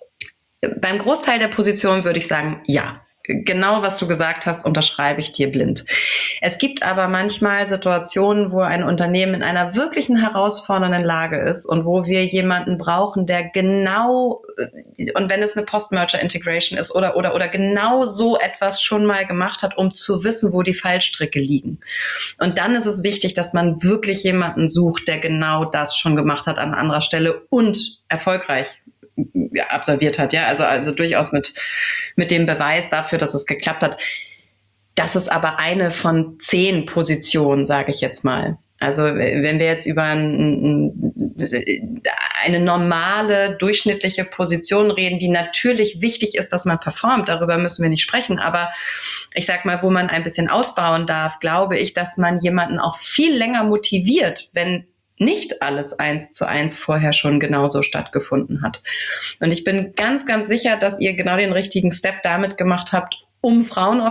beim Großteil der Positionen würde ich sagen, ja. Genau, was du gesagt hast, unterschreibe ich dir blind. Es gibt aber manchmal Situationen, wo ein Unternehmen in einer wirklichen herausfordernden Lage ist und wo wir jemanden brauchen, der genau, und wenn es eine Post-Merger-Integration ist oder, oder, oder genau so etwas schon mal gemacht hat, um zu wissen, wo die Fallstricke liegen. Und dann ist es wichtig, dass man wirklich jemanden sucht, der genau das schon gemacht hat an anderer Stelle und erfolgreich ja, absolviert hat, ja, also, also durchaus mit, mit dem Beweis dafür, dass es geklappt hat. Das ist aber eine von zehn Positionen, sage ich jetzt mal. Also wenn wir jetzt über ein, eine normale, durchschnittliche Position reden, die natürlich wichtig ist, dass man performt, darüber müssen wir nicht sprechen, aber ich sag mal, wo man ein bisschen ausbauen darf, glaube ich, dass man jemanden auch viel länger motiviert, wenn nicht alles eins zu eins vorher schon genauso stattgefunden hat. Und ich bin ganz, ganz sicher, dass ihr genau den richtigen Step damit gemacht habt, um Frauen auf,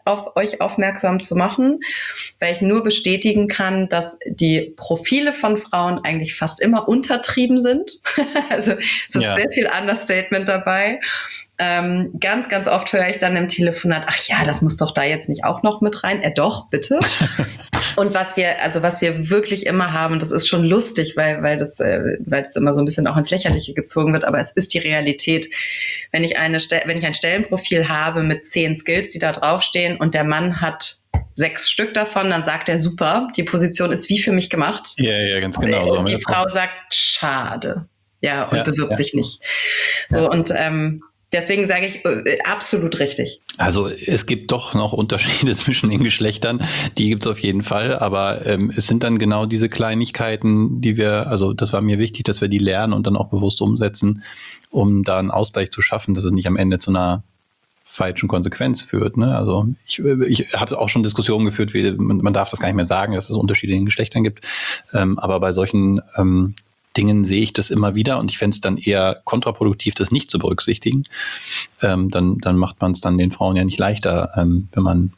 auf euch aufmerksam zu machen, weil ich nur bestätigen kann, dass die Profile von Frauen eigentlich fast immer untertrieben sind. Also es ist ja. sehr viel Understatement dabei. Ähm, ganz, ganz oft höre ich dann im Telefonat, ach ja, das muss doch da jetzt nicht auch noch mit rein. Äh, doch, bitte. Und was wir, also was wir wirklich immer haben, das ist schon lustig, weil, weil das, äh, weil das immer so ein bisschen auch ins Lächerliche gezogen wird, aber es ist die Realität. Wenn ich eine, wenn ich ein Stellenprofil habe mit zehn Skills, die da draufstehen und der Mann hat sechs Stück davon, dann sagt er, super, die Position ist wie für mich gemacht. Ja, ja, ganz genau. So und die Frau sagt, schade. Ja, und ja, bewirbt ja. sich nicht. So, ja. und, ähm, deswegen sage ich, äh, absolut richtig. Also es gibt doch noch Unterschiede zwischen den Geschlechtern, die gibt es auf jeden Fall, aber ähm, es sind dann genau diese Kleinigkeiten, die wir, also das war mir wichtig, dass wir die lernen und dann auch bewusst umsetzen, um da einen Ausgleich zu schaffen, dass es nicht am Ende zu einer falschen Konsequenz führt. Ne? Also ich, ich habe auch schon Diskussionen geführt, wie man, man darf das gar nicht mehr sagen, dass es Unterschiede in den Geschlechtern gibt, ähm, aber bei solchen ähm, Dingen sehe ich das immer wieder und ich fände es dann eher kontraproduktiv, das nicht zu berücksichtigen. Ähm, dann, dann macht man es dann den Frauen ja nicht leichter, ähm, wenn man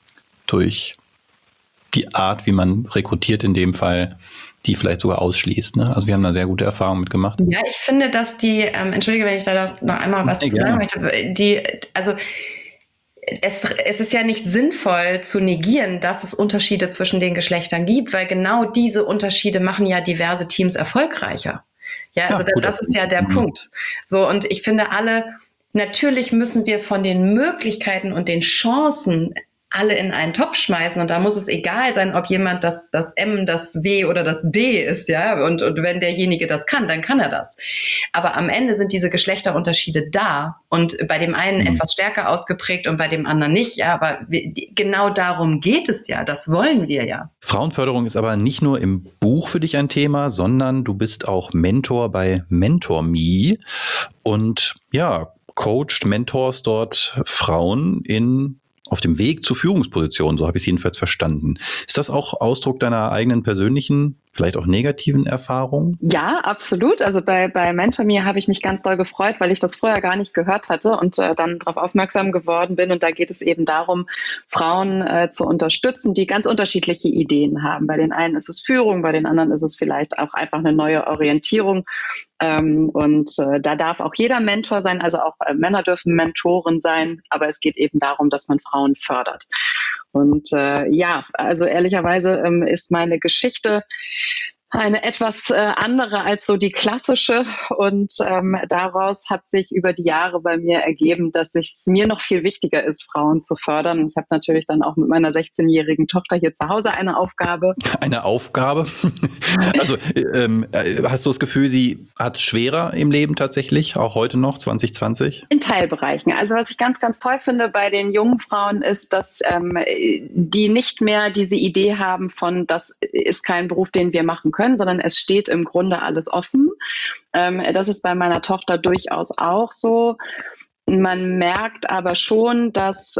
durch die Art, wie man rekrutiert in dem Fall, die vielleicht sogar ausschließt. Ne? Also wir haben da sehr gute Erfahrungen mitgemacht. Ja, ich finde, dass die, ähm, entschuldige, wenn ich da noch einmal was ja, zu sagen möchte, die, also Es, es ist ja nicht sinnvoll zu negieren, dass es Unterschiede zwischen den Geschlechtern gibt, weil genau diese Unterschiede machen ja diverse Teams erfolgreicher. Ja, also ja, das ist ja der mhm. Punkt. So, und ich finde alle, natürlich müssen wir von den Möglichkeiten und den Chancen alle in einen Topf schmeißen und da muss es egal sein, ob jemand das, das M, das W oder das D ist, ja, und, und wenn derjenige das kann, dann kann er das. Aber am Ende sind diese Geschlechterunterschiede da und bei dem einen mhm. etwas stärker ausgeprägt und bei dem anderen nicht, ja, aber wir, genau darum geht es ja, das wollen wir ja. Frauenförderung ist aber nicht nur im Buch für dich ein Thema, sondern du bist auch Mentor bei MentorMe und ja, coacht, mentorst dort Frauen in auf dem Weg zur Führungsposition, so habe ich es jedenfalls verstanden. Ist das auch Ausdruck deiner eigenen persönlichen, vielleicht auch negativen Erfahrungen? Ja, absolut. Also bei, bei MentorMe habe ich mich ganz doll gefreut, weil ich das vorher gar nicht gehört hatte und äh, dann darauf aufmerksam geworden bin. Und da geht es eben darum, Frauen äh, zu unterstützen, die ganz unterschiedliche Ideen haben. Bei den einen ist es Führung, bei den anderen ist es vielleicht auch einfach eine neue Orientierung. Ähm, und äh, da darf auch jeder Mentor sein, also auch äh, Männer dürfen Mentoren sein, aber es geht eben darum, dass man Frauen fördert. Und äh, ja, also ehrlicherweise ähm, ist meine Geschichte eine etwas äh, andere als so die klassische und ähm, daraus hat sich über die Jahre bei mir ergeben, dass es mir noch viel wichtiger ist, Frauen zu fördern. Ich habe natürlich dann auch mit meiner sechzehnjährigen Tochter hier zu Hause eine Aufgabe. Eine Aufgabe? Also ähm, hast du das Gefühl, sie hat es schwerer im Leben tatsächlich, auch heute noch, zwanzig zwanzig? In Teilbereichen. Also was ich ganz, ganz toll finde bei den jungen Frauen ist, dass ähm, die nicht mehr diese Idee haben von, das ist kein Beruf, den wir machen können, sondern es steht im Grunde alles offen. Ähm, das ist bei meiner Tochter durchaus auch so. Man merkt aber schon, dass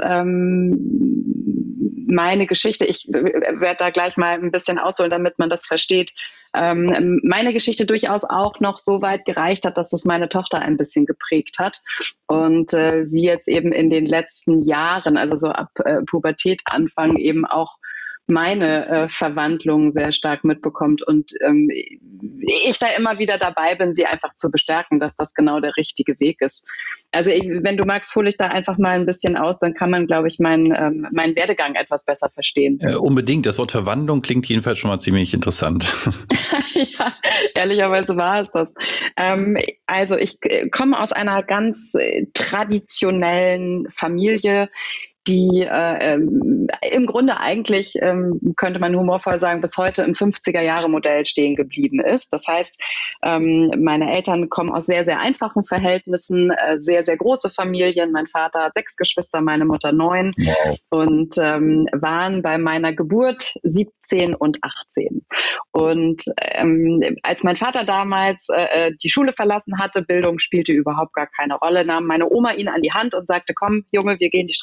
ähm, meine Geschichte, ich werde da gleich mal ein bisschen ausholen, damit man das versteht, ähm, meine Geschichte durchaus auch noch so weit gereicht hat, dass es meine Tochter ein bisschen geprägt hat und äh, sie jetzt eben in den letzten Jahren, also so ab äh, Pubertät Anfang eben auch meine äh, Verwandlung sehr stark mitbekommt und ähm, ich da immer wieder dabei bin, sie einfach zu bestärken, dass das genau der richtige Weg ist. Also ich, wenn du magst, hole ich da einfach mal ein bisschen aus, dann kann man, glaube ich, meinen ähm, meinen Werdegang etwas besser verstehen. Äh, unbedingt. Das Wort Verwandlung klingt jedenfalls schon mal ziemlich interessant. Ja, ehrlicherweise war es das. Ähm, also ich äh, komme aus einer ganz äh, traditionellen Familie, die äh, ähm, im Grunde eigentlich, ähm, könnte man humorvoll sagen, bis heute im fünfziger-Jahre-Modell stehen geblieben ist. Das heißt, ähm, meine Eltern kommen aus sehr, sehr einfachen Verhältnissen, äh, sehr, sehr große Familien. Mein Vater hat sechs Geschwister, meine Mutter neun. Wow. Und ähm, waren bei meiner Geburt siebzehn und achtzehn. Und ähm, als mein Vater damals äh, die Schule verlassen hatte, Bildung spielte überhaupt gar keine Rolle, nahm meine Oma ihn an die Hand und sagte, komm, Junge, wir gehen die Straße entlang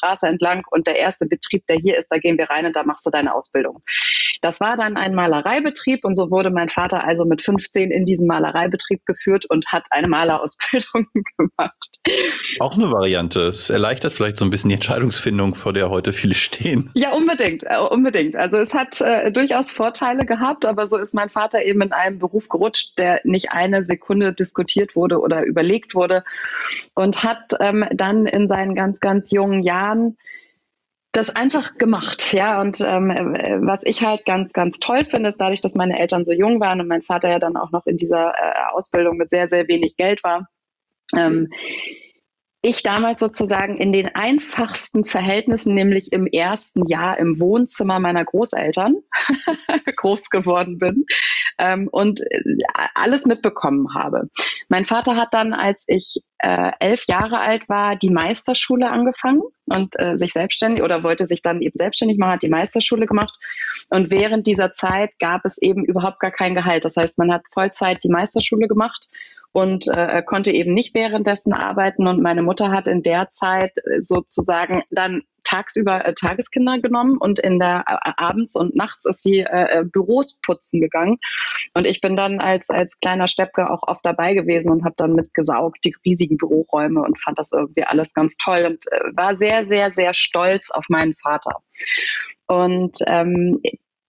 lang und der erste Betrieb, der hier ist, da gehen wir rein und da machst du deine Ausbildung. Das war dann ein Malereibetrieb und so wurde mein Vater also mit fünfzehn in diesen Malereibetrieb geführt und hat eine Malerausbildung gemacht. Auch eine Variante. Es erleichtert vielleicht so ein bisschen die Entscheidungsfindung, vor der heute viele stehen. Ja, unbedingt, äh, unbedingt. Also es hat äh, durchaus Vorteile gehabt, aber so ist mein Vater eben in einem Beruf gerutscht, der nicht eine Sekunde diskutiert wurde oder überlegt wurde und hat ähm, dann in seinen ganz, ganz jungen Jahren das einfach gemacht, ja. Und ähm, was ich halt ganz, ganz toll finde, ist dadurch, dass meine Eltern so jung waren und mein Vater ja dann auch noch in dieser äh, Ausbildung mit sehr, sehr wenig Geld war, ähm, ich damals sozusagen in den einfachsten Verhältnissen, nämlich im ersten Jahr im Wohnzimmer meiner Großeltern groß geworden bin ähm, und alles mitbekommen habe. Mein Vater hat dann, als ich äh, elf Jahre alt war, die Meisterschule angefangen und äh, sich selbstständig oder wollte sich dann eben selbstständig machen, hat die Meisterschule gemacht. Und während dieser Zeit gab es eben überhaupt gar kein Gehalt. Das heißt, man hat Vollzeit die Meisterschule gemacht und äh, konnte eben nicht währenddessen arbeiten. Und meine Mutter hat in der Zeit sozusagen dann tagsüber äh, Tageskinder genommen und in der äh, abends und nachts ist sie äh, Büros putzen gegangen. Und ich bin dann als als kleiner Steppke auch oft dabei gewesen und habe dann mitgesaugt, die riesigen Büroräume und fand das irgendwie alles ganz toll und äh, war sehr, sehr, sehr stolz auf meinen Vater. Und ähm,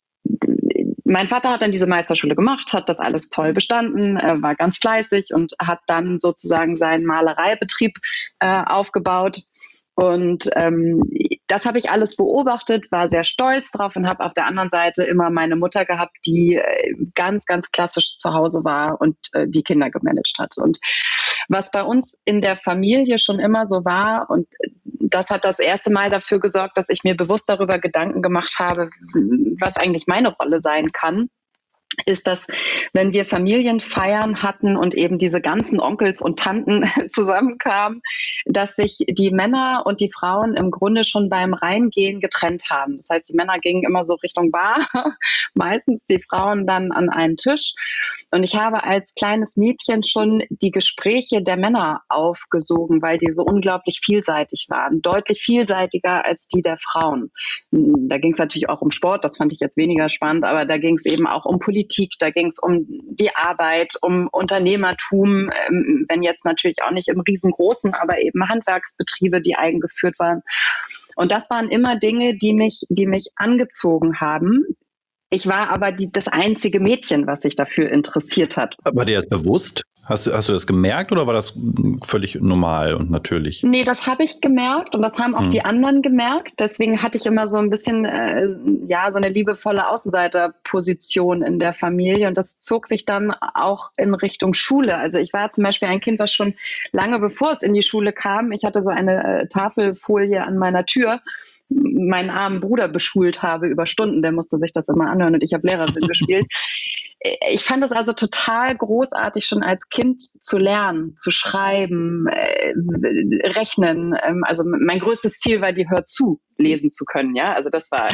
mein Vater hat dann diese Meisterschule gemacht, hat das alles toll bestanden, äh, war ganz fleißig und hat dann sozusagen seinen Malereibetrieb äh, aufgebaut. Und ähm, das habe ich alles beobachtet, war sehr stolz drauf und habe auf der anderen Seite immer meine Mutter gehabt, die äh, ganz, ganz klassisch zu Hause war und äh, die Kinder gemanagt hat. Und was bei uns in der Familie schon immer so war, und das hat das erste Mal dafür gesorgt, dass ich mir bewusst darüber Gedanken gemacht habe, was eigentlich meine Rolle sein kann, ist, dass wenn wir Familienfeiern hatten und eben diese ganzen Onkels und Tanten zusammenkamen, dass sich die Männer und die Frauen im Grunde schon beim Reingehen getrennt haben. Das heißt, die Männer gingen immer so Richtung Bar, meistens die Frauen dann an einen Tisch. Und ich habe als kleines Mädchen schon die Gespräche der Männer aufgesogen, weil die so unglaublich vielseitig waren, deutlich vielseitiger als die der Frauen. Da ging es natürlich auch um Sport, das fand ich jetzt weniger spannend, aber da ging es eben auch um Politik. Da ging es um die Arbeit, um Unternehmertum, ähm, wenn jetzt natürlich auch nicht im riesengroßen, aber eben Handwerksbetriebe, die eigengeführt waren. Und das waren immer Dinge, die mich, die mich angezogen haben. Ich war aber die, das einzige Mädchen, was sich dafür interessiert hat. Aber der ist bewusst? Hast du, hast du das gemerkt oder war das völlig normal und natürlich? Nee, das habe ich gemerkt und das haben auch hm. die anderen gemerkt. Deswegen hatte ich immer so ein bisschen, äh, ja, so eine liebevolle Außenseiterposition in der Familie und das zog sich dann auch in Richtung Schule. Also ich war zum Beispiel ein Kind, was schon lange bevor es in die Schule kam, ich hatte so eine äh, Tafelfolie an meiner Tür, meinen armen Bruder beschult habe über Stunden, der musste sich das immer anhören und ich habe Lehrerin gespielt. Ich fand es also total großartig, schon als Kind zu lernen, zu schreiben, äh, rechnen. Ähm, also mein größtes Ziel war, die Hör zu lesen zu können, ja. Also das war.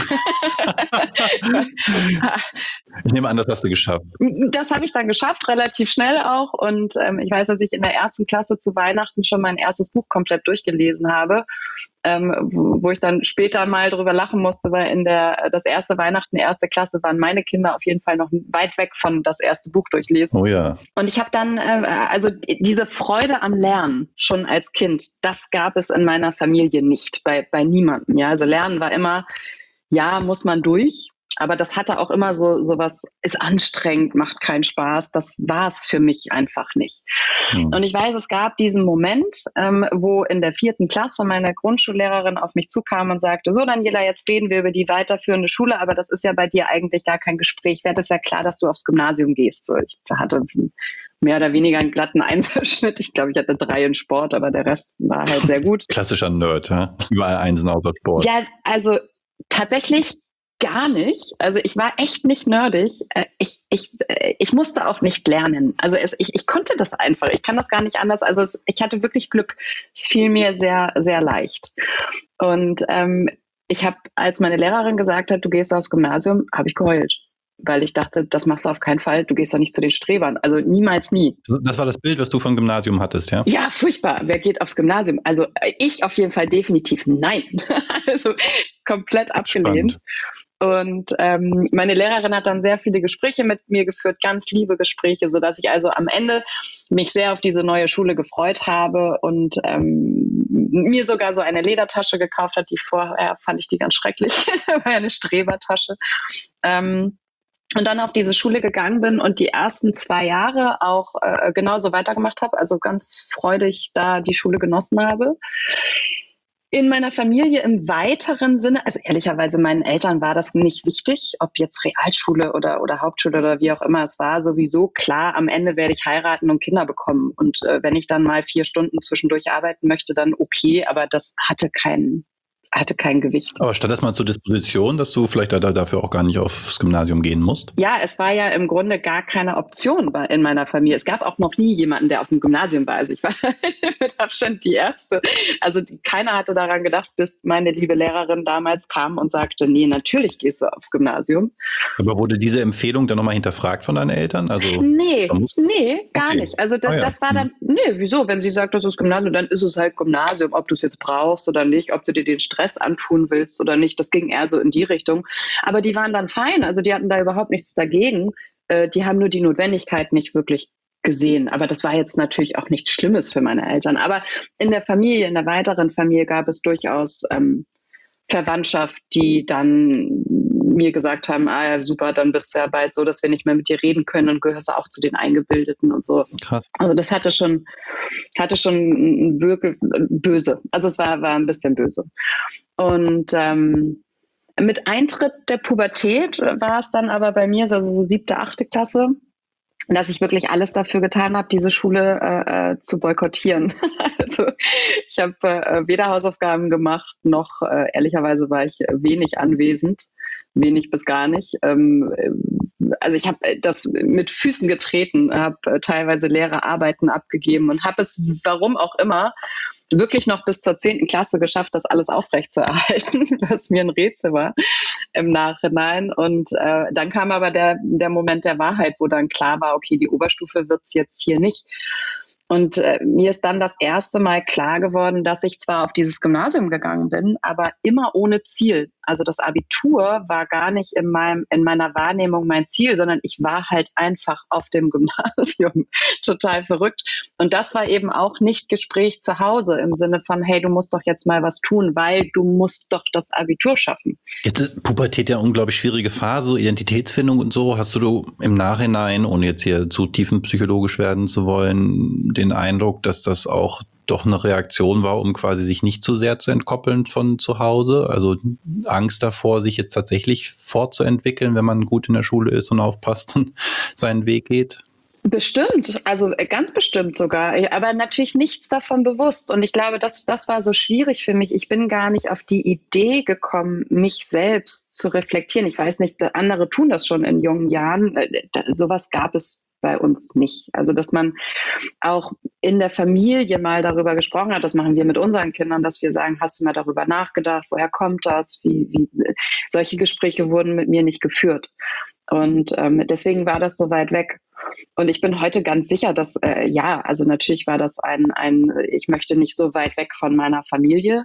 Ich nehme an, das hast du geschafft. Das habe ich dann geschafft, relativ schnell auch. Und ähm, ich weiß, dass ich in der ersten Klasse zu Weihnachten schon mein erstes Buch komplett durchgelesen habe, ähm, wo, wo ich dann später mal drüber lachen musste, weil in der das erste Weihnachten, erste Klasse waren meine Kinder auf jeden Fall noch weit weg von das erste Buch durchlesen. Oh ja. Und ich habe dann, äh, also diese Freude am Lernen schon als Kind, das gab es in meiner Familie nicht, bei, bei niemandem. Ja, also Lernen war immer, ja, muss man durch. Aber das hatte auch immer so, so was, ist anstrengend, macht keinen Spaß. Das war es für mich einfach nicht. Mhm. Und ich weiß, es gab diesen Moment, ähm, wo in der vierten Klasse meine Grundschullehrerin auf mich zukam und sagte, so Daniela, jetzt reden wir über die weiterführende Schule, aber das ist ja bei dir eigentlich gar kein Gespräch. Wäre das ja klar, dass du aufs Gymnasium gehst. So, ich hatte mehr oder weniger einen glatten Einserschnitt. Ich glaube, ich hatte drei in Sport, aber der Rest war halt sehr gut. Klassischer Nerd, hä? Überall Einsen außer Sport. Ja, also tatsächlich gar nicht. Also ich war echt nicht nerdig. Ich, ich, ich musste auch nicht lernen. Also es, ich, ich konnte das einfach. Ich kann das gar nicht anders. Also es, ich hatte wirklich Glück. Es fiel mir sehr, sehr leicht. Und ähm, ich habe, als meine Lehrerin gesagt hat, du gehst aufs Gymnasium, habe ich geheult. weil ich dachte, das machst du auf keinen Fall, du gehst doch nicht zu den Strebern. Also niemals, nie. Das war das Bild, was du vom Gymnasium hattest, ja? Ja, furchtbar. Wer geht aufs Gymnasium? Also ich auf jeden Fall definitiv nein. Also komplett abgelehnt. Spannend. Und ähm, meine Lehrerin hat dann sehr viele Gespräche mit mir geführt, ganz liebe Gespräche, sodass ich also am Ende mich sehr auf diese neue Schule gefreut habe und ähm, mir sogar so eine Ledertasche gekauft hat, die vorher fand ich die ganz schrecklich, war ja eine Strebertasche. Ähm, und dann auf diese Schule gegangen bin und die ersten zwei Jahre auch äh, genauso weitergemacht habe, also ganz freudig da die Schule genossen habe. In meiner Familie im weiteren Sinne, also ehrlicherweise meinen Eltern war das nicht wichtig, ob jetzt Realschule oder, oder Hauptschule oder wie auch immer, es war sowieso klar, am Ende werde ich heiraten und Kinder bekommen. Und äh, wenn ich dann mal vier Stunden zwischendurch arbeiten möchte, dann okay, aber das hatte keinen hatte kein Gewicht. Aber stand das mal zur Disposition, dass du vielleicht da, dafür auch gar nicht aufs Gymnasium gehen musst? Ja, es war ja im Grunde gar keine Option bei, in meiner Familie. Es gab auch noch nie jemanden, der auf dem Gymnasium war. Also ich war mit Abstand die Erste. Also die, keiner hatte daran gedacht, bis meine liebe Lehrerin damals kam und sagte, nee, natürlich gehst du aufs Gymnasium. Aber wurde diese Empfehlung dann nochmal hinterfragt von deinen Eltern? Also, nee, nee, gar okay. nicht. Also das, ah, ja. das war dann, nee, wieso? Wenn sie sagt, das ist Gymnasium, dann ist es halt Gymnasium, ob du es jetzt brauchst oder nicht, ob du dir den Stress antun willst oder nicht. Das ging eher so in die Richtung. Aber die waren dann fein, also die hatten da überhaupt nichts dagegen. Äh, die haben nur die Notwendigkeit nicht wirklich gesehen. Aber das war jetzt natürlich auch nichts Schlimmes für meine Eltern. Aber in der Familie, in der weiteren Familie gab es durchaus ähm, Verwandtschaft, die dann mir gesagt haben, ah ja, super, dann bist du ja bald so, dass wir nicht mehr mit dir reden können und gehörst auch zu den Eingebildeten und so. Krass. Also das hatte schon, hatte schon wirklich böse. Also es war, war ein bisschen böse. Und ähm, mit Eintritt der Pubertät war es dann aber bei mir so, also so siebte, achte Klasse, dass ich wirklich alles dafür getan habe, diese Schule äh, zu boykottieren. Also ich habe äh, weder Hausaufgaben gemacht, noch äh, ehrlicherweise war ich wenig anwesend, wenig bis gar nicht. Ähm, also ich habe das mit Füßen getreten, habe äh, teilweise leere Arbeiten abgegeben und habe es, warum auch immer, wirklich noch bis zur zehnten Klasse geschafft, das alles aufrechtzuerhalten, was mir ein Rätsel war im Nachhinein. Und äh, dann kam aber der, der Moment der Wahrheit, wo dann klar war, okay, die Oberstufe wird's jetzt hier nicht. Und äh, mir ist dann das erste Mal klar geworden, dass ich zwar auf dieses Gymnasium gegangen bin, aber immer ohne Ziel. Also das Abitur war gar nicht in meinem, in meiner Wahrnehmung mein Ziel, sondern ich war halt einfach auf dem Gymnasium. Total verrückt. Und das war eben auch nicht Gespräch zu Hause im Sinne von, hey, du musst doch jetzt mal was tun, weil du musst doch das Abitur schaffen. Jetzt ist Pubertät ja eine unglaublich schwierige Phase, Identitätsfindung und so. Hast du im Nachhinein, ohne jetzt hier zu tiefenpsychologisch werden zu wollen, den Eindruck, dass das auch doch eine Reaktion war, um quasi sich nicht zu sehr zu entkoppeln von zu Hause? Also Angst davor, sich jetzt tatsächlich fortzuentwickeln, wenn man gut in der Schule ist und aufpasst und seinen Weg geht? Bestimmt, also ganz bestimmt sogar, aber natürlich nichts davon bewusst. Und ich glaube, das, das war so schwierig für mich. Ich bin gar nicht auf die Idee gekommen, mich selbst zu reflektieren. Ich weiß nicht, andere tun das schon in jungen Jahren. Sowas gab es bei uns nicht. Also, dass man auch in der Familie mal darüber gesprochen hat, das machen wir mit unseren Kindern, dass wir sagen, hast du mal darüber nachgedacht, woher kommt das? Wie, wie, solche Gespräche wurden mit mir nicht geführt. Und ähm, deswegen war das so weit weg. Und ich bin heute ganz sicher, dass, äh, ja, also natürlich war das ein, ein, ich möchte nicht so weit weg von meiner Familie.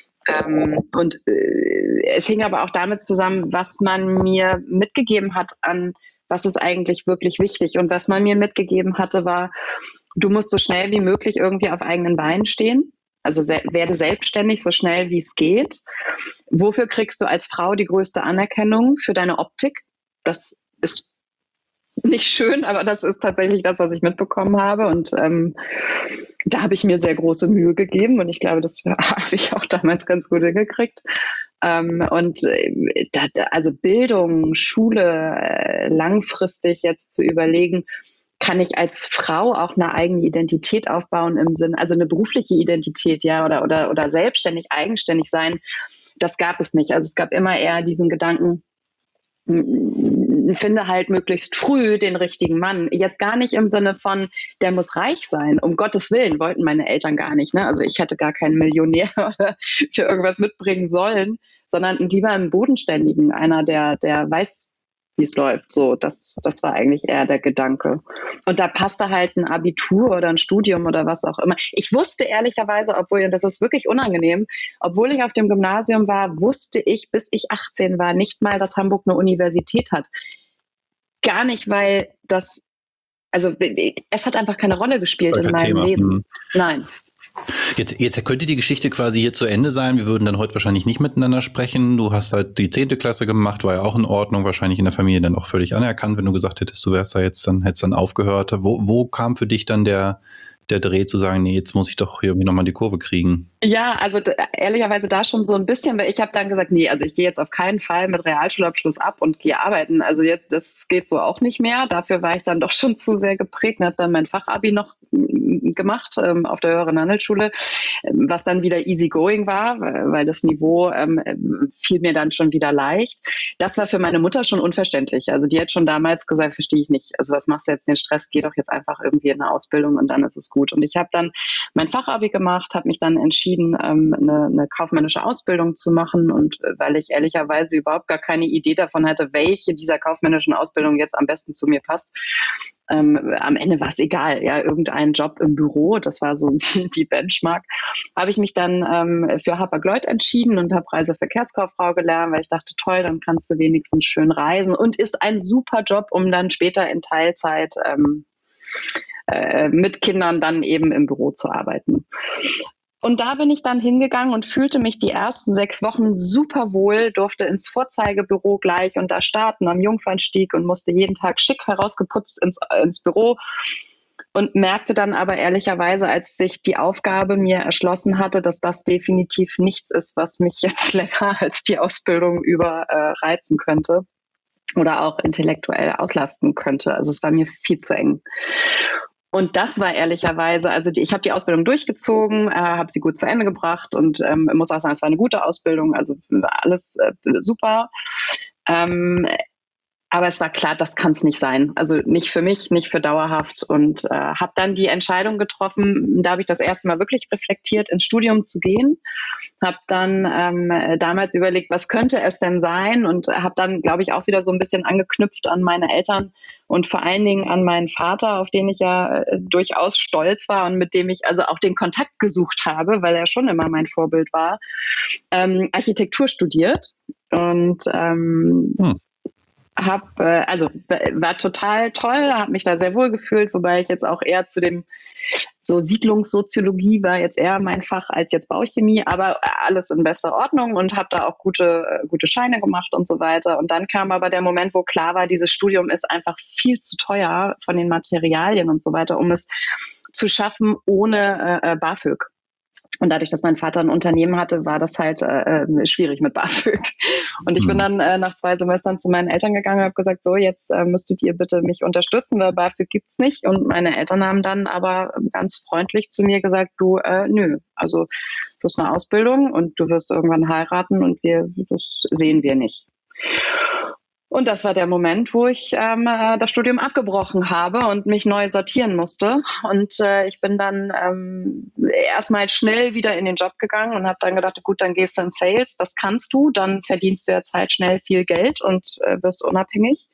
Ähm, und äh, es hing aber auch damit zusammen, was man mir mitgegeben hat an, was ist eigentlich wirklich wichtig. Und was man mir mitgegeben hatte, war, du musst so schnell wie möglich irgendwie auf eigenen Beinen stehen. Also se- werde selbstständig, so schnell wie es geht. Wofür kriegst du als Frau die größte Anerkennung? Für deine Optik. Das ist nicht schön, aber das ist tatsächlich das, was ich mitbekommen habe. Und ähm, da habe ich mir sehr große Mühe gegeben. Und ich glaube, das habe ich auch damals ganz gut hingekriegt. Ähm, und äh, da, also Bildung, Schule, äh, langfristig jetzt zu überlegen, kann ich als Frau auch eine eigene Identität aufbauen im Sinn, also eine berufliche Identität, ja, oder, oder, oder selbstständig, eigenständig sein. Das gab es nicht. Also es gab immer eher diesen Gedanken, finde halt möglichst früh den richtigen Mann. Jetzt gar nicht im Sinne von, der muss reich sein. Um Gottes Willen wollten meine Eltern gar nicht. Ne? Also ich hätte gar keinen Millionär für irgendwas mitbringen sollen, sondern lieber einen Bodenständigen, einer, der, der weiß, wie es läuft. So, das, das war eigentlich eher der Gedanke. Und da passte halt ein Abitur oder ein Studium oder was auch immer. Ich wusste ehrlicherweise, obwohl, und das ist wirklich unangenehm, obwohl ich auf dem Gymnasium war, wusste ich, bis ich achtzehn war, nicht mal, dass Hamburg eine Universität hat. Gar nicht, weil das, also es hat einfach keine Rolle gespielt in meinem Thema. Leben. Hm. Nein. Jetzt, jetzt könnte die Geschichte quasi hier zu Ende sein. Wir würden dann heute wahrscheinlich nicht miteinander sprechen. Du hast halt die zehnte Klasse gemacht, war ja auch in Ordnung, wahrscheinlich in der Familie dann auch völlig anerkannt. Wenn du gesagt hättest, du wärst da jetzt, dann hättest dann aufgehört. Wo, wo kam für dich dann der, der Dreh zu sagen, nee, jetzt muss ich doch hier irgendwie nochmal die Kurve kriegen? Ja, also d- ehrlicherweise da schon so ein bisschen, weil ich habe dann gesagt, nee, also ich gehe jetzt auf keinen Fall mit Realschulabschluss ab und gehe arbeiten. Also jetzt, das geht so auch nicht mehr. Dafür war ich dann doch schon zu sehr geprägt und habe dann mein Fachabi noch mm, gemacht ähm, auf der höheren Handelsschule, ähm, was dann wieder easy going war, weil weil das Niveau ähm, fiel mir dann schon wieder leicht. Das war für meine Mutter schon unverständlich. Also die hat schon damals gesagt, verstehe ich nicht. Also was machst du jetzt den Stress? Geh doch jetzt einfach irgendwie in eine Ausbildung und dann ist es gut. Und ich habe dann mein Fachabi gemacht, habe mich dann entschieden, ähm, eine, eine kaufmännische Ausbildung zu machen und äh, weil ich ehrlicherweise überhaupt gar keine Idee davon hatte, welche dieser kaufmännischen Ausbildungen jetzt am besten zu mir passt. Ähm, am Ende war es egal, ja, irgendein Job im Büro, das war so die, die Benchmark, habe ich mich dann ähm, für Hapag-Lloyd entschieden und habe Reiseverkehrskauffrau gelernt, weil ich dachte, toll, dann kannst du wenigstens schön reisen und ist ein super Job, um dann später in Teilzeit ähm, äh, mit Kindern dann eben im Büro zu arbeiten. Und da bin ich dann hingegangen und fühlte mich die ersten sechs Wochen super wohl, durfte ins Vorzeigebüro gleich und da starten am Jungfernstieg und musste jeden Tag schick herausgeputzt ins, ins Büro und merkte dann aber ehrlicherweise, als sich die Aufgabe mir erschlossen hatte, dass das definitiv nichts ist, was mich jetzt länger als die Ausbildung über äh, reizen könnte oder auch intellektuell auslasten könnte. Also es war mir viel zu eng. Und das war ehrlicherweise, also die, ich habe die Ausbildung durchgezogen, äh, habe sie gut zu Ende gebracht und ähm, muss auch sagen, es war eine gute Ausbildung, also alles äh, super. Ähm, aber es war klar, das kann es nicht sein. Also nicht für mich, nicht für dauerhaft. Und äh, habe dann die Entscheidung getroffen, da habe ich das erste Mal wirklich reflektiert, ins Studium zu gehen. Habe dann ähm, damals überlegt, was könnte es denn sein? Und habe dann, glaube ich, auch wieder so ein bisschen angeknüpft an meine Eltern und vor allen Dingen an meinen Vater, auf den ich ja äh, durchaus stolz war und mit dem ich also auch den Kontakt gesucht habe, weil er schon immer mein Vorbild war, ähm, Architektur studiert. Und ähm, hm. Hab, äh, also war total toll, habe mich da sehr wohl gefühlt, wobei ich jetzt auch eher zu dem, so Siedlungssoziologie war jetzt eher mein Fach als jetzt Bauchemie, aber alles in bester Ordnung und habe da auch gute, äh, gute Scheine gemacht und so weiter. Und dann kam aber der Moment, wo klar war, dieses Studium ist einfach viel zu teuer von den Materialien und so weiter, um es zu schaffen ohne äh, BAföG. Und dadurch, dass mein Vater ein Unternehmen hatte, war das halt äh, schwierig mit BAföG. Und ich bin dann äh, nach zwei Semestern zu meinen Eltern gegangen und habe gesagt, so, jetzt äh, müsstet ihr bitte mich unterstützen, weil BAföG gibt's nicht. Und meine Eltern haben dann aber ganz freundlich zu mir gesagt, du, äh, nö, also du hast eine Ausbildung und du wirst irgendwann heiraten und wir, das sehen wir nicht. Und das war der Moment, wo ich ähm, das Studium abgebrochen habe und mich neu sortieren musste. Und äh, ich bin dann ähm, erstmal schnell wieder in den Job gegangen und habe dann gedacht, gut, dann gehst du in Sales, das kannst du, dann verdienst du jetzt halt schnell viel Geld und äh, wirst unabhängig.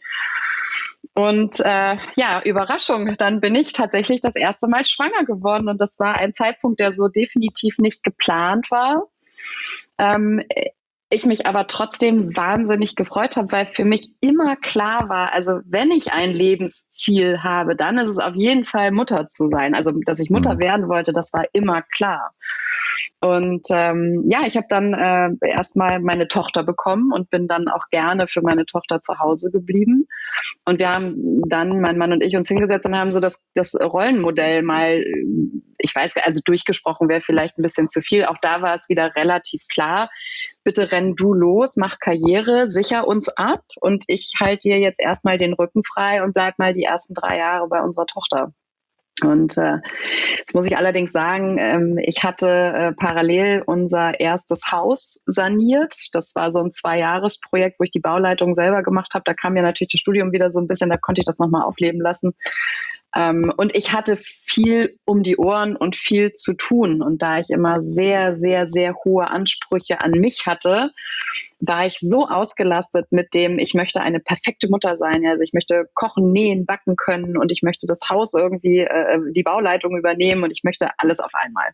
Und äh, ja, Überraschung, dann bin ich tatsächlich das erste Mal schwanger geworden. Und das war ein Zeitpunkt, der so definitiv nicht geplant war. Ähm, ich mich aber trotzdem wahnsinnig gefreut habe, weil für mich immer klar war, also wenn ich ein Lebensziel habe, dann ist es auf jeden Fall Mutter zu sein. Also dass ich Mutter werden wollte, das war immer klar. Und ähm, ja, ich habe dann äh, erstmal meine Tochter bekommen und bin dann auch gerne für meine Tochter zu Hause geblieben. Und wir haben dann, mein Mann und ich, uns hingesetzt und haben so das, das Rollenmodell mal, ich weiß, also durchgesprochen wäre vielleicht ein bisschen zu viel. Auch da war es wieder relativ klar. Bitte renn du los, mach Karriere, sicher uns ab und ich halte dir jetzt erstmal den Rücken frei und bleib mal die ersten drei Jahre bei unserer Tochter. Und äh, jetzt muss ich allerdings sagen, ähm, ich hatte äh, parallel unser erstes Haus saniert. Das war so ein Zwei-Jahres-Projekt, wo ich die Bauleitung selber gemacht habe. Da kam mir natürlich das Studium wieder so ein bisschen, da konnte ich das nochmal aufleben lassen. Ähm, und ich hatte viel um die Ohren und viel zu tun. Und da ich immer sehr, sehr, sehr hohe Ansprüche an mich hatte, war ich so ausgelastet mit dem, ich möchte eine perfekte Mutter sein. Also ich möchte kochen, nähen, backen können und ich möchte das Haus irgendwie, äh, die Bauleitung übernehmen und ich möchte alles auf einmal.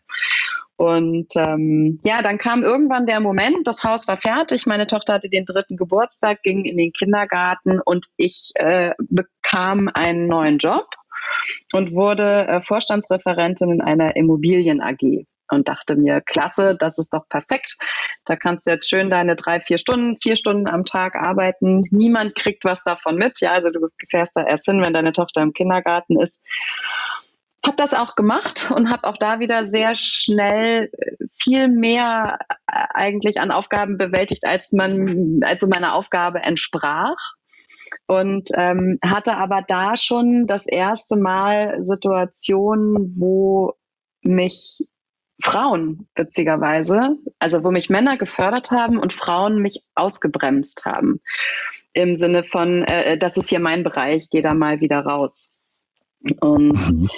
Und ähm, ja, dann kam irgendwann der Moment, das Haus war fertig, meine Tochter hatte den dritten Geburtstag, ging in den Kindergarten und ich äh, bekam einen neuen Job und wurde äh, Vorstandsreferentin in einer Immobilien-A G. Und dachte mir, klasse, das ist doch perfekt. Da kannst du jetzt schön deine drei, vier Stunden, vier Stunden am Tag arbeiten. Niemand kriegt was davon mit. Ja, also du fährst da erst hin, wenn deine Tochter im Kindergarten ist. Habe das auch gemacht und habe auch da wieder sehr schnell viel mehr eigentlich an Aufgaben bewältigt, als man, als so meiner Aufgabe entsprach. Und ähm, hatte aber da schon das erste Mal Situationen, wo mich Frauen, witzigerweise, also wo mich Männer gefördert haben und Frauen mich ausgebremst haben. Im Sinne von, äh, das ist hier mein Bereich, geh da mal wieder raus. Und mhm.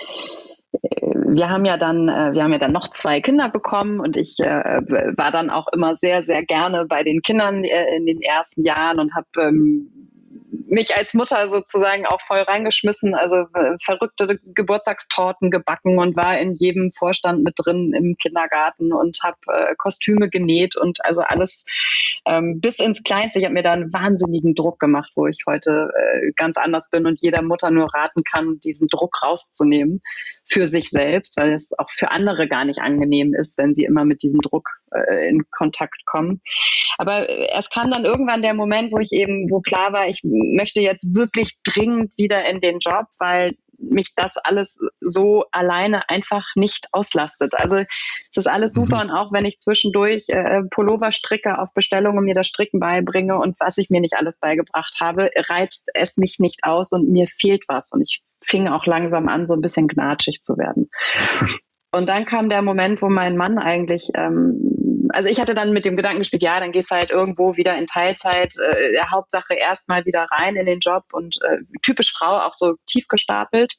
wir haben ja dann, äh, wir haben ja dann noch zwei Kinder bekommen und ich äh, war dann auch immer sehr, sehr gerne bei den Kindern äh, in den ersten Jahren und habe ähm, mich als Mutter sozusagen auch voll reingeschmissen, also äh, verrückte Geburtstagstorten gebacken und war in jedem Vorstand mit drin im Kindergarten und habe äh, Kostüme genäht und also alles ähm, bis ins Kleinste. Ich habe mir da einen wahnsinnigen Druck gemacht, wo ich heute äh, ganz anders bin und jeder Mutter nur raten kann, diesen Druck rauszunehmen für sich selbst, weil es auch für andere gar nicht angenehm ist, wenn sie immer mit diesem Druck äh, in Kontakt kommen. Aber es kam dann irgendwann der Moment, wo ich eben, wo klar war, ich möchte jetzt wirklich dringend wieder in den Job, weil mich das alles so alleine einfach nicht auslastet. Also es ist alles super mhm. und auch wenn ich zwischendurch äh, Pullover stricke auf Bestellung und mir das Stricken beibringe und was ich mir nicht alles beigebracht habe, reizt es mich nicht aus und mir fehlt was und ich fing auch langsam an, so ein bisschen gnatschig zu werden. Und dann kam der Moment, wo mein Mann eigentlich, ähm, also ich hatte dann mit dem Gedanken gespielt, ja, dann gehst du halt irgendwo wieder in Teilzeit, äh, der Hauptsache erstmal wieder rein in den Job und äh, typisch Frau, auch so tief gestapelt.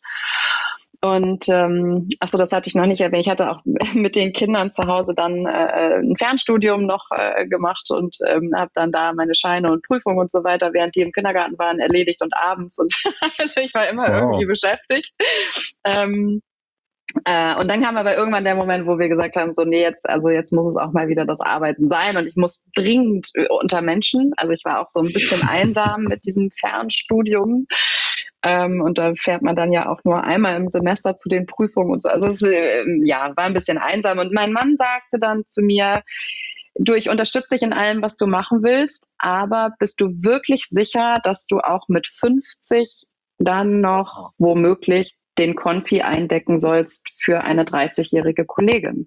Und ähm, achso, das hatte ich noch nicht erwähnt. Ich hatte auch mit den Kindern zu Hause dann äh, ein Fernstudium noch äh, gemacht und ähm, habe dann da meine Scheine und Prüfungen und so weiter, während die im Kindergarten waren, erledigt und abends. Und also ich war immer wow. irgendwie beschäftigt. Ähm, Äh, und dann kam aber irgendwann der Moment, wo wir gesagt haben, so nee, jetzt, also jetzt muss es auch mal wieder das Arbeiten sein und ich muss dringend unter Menschen, also ich war auch so ein bisschen einsam mit diesem Fernstudium ähm, und da fährt man dann ja auch nur einmal im Semester zu den Prüfungen und so, also es äh, ja, war ein bisschen einsam und mein Mann sagte dann zu mir, du, ich unterstütze dich in allem, was du machen willst, aber bist du wirklich sicher, dass du auch mit fünfzig dann noch womöglich den Konfi eindecken sollst für eine dreißigjährige Kollegin?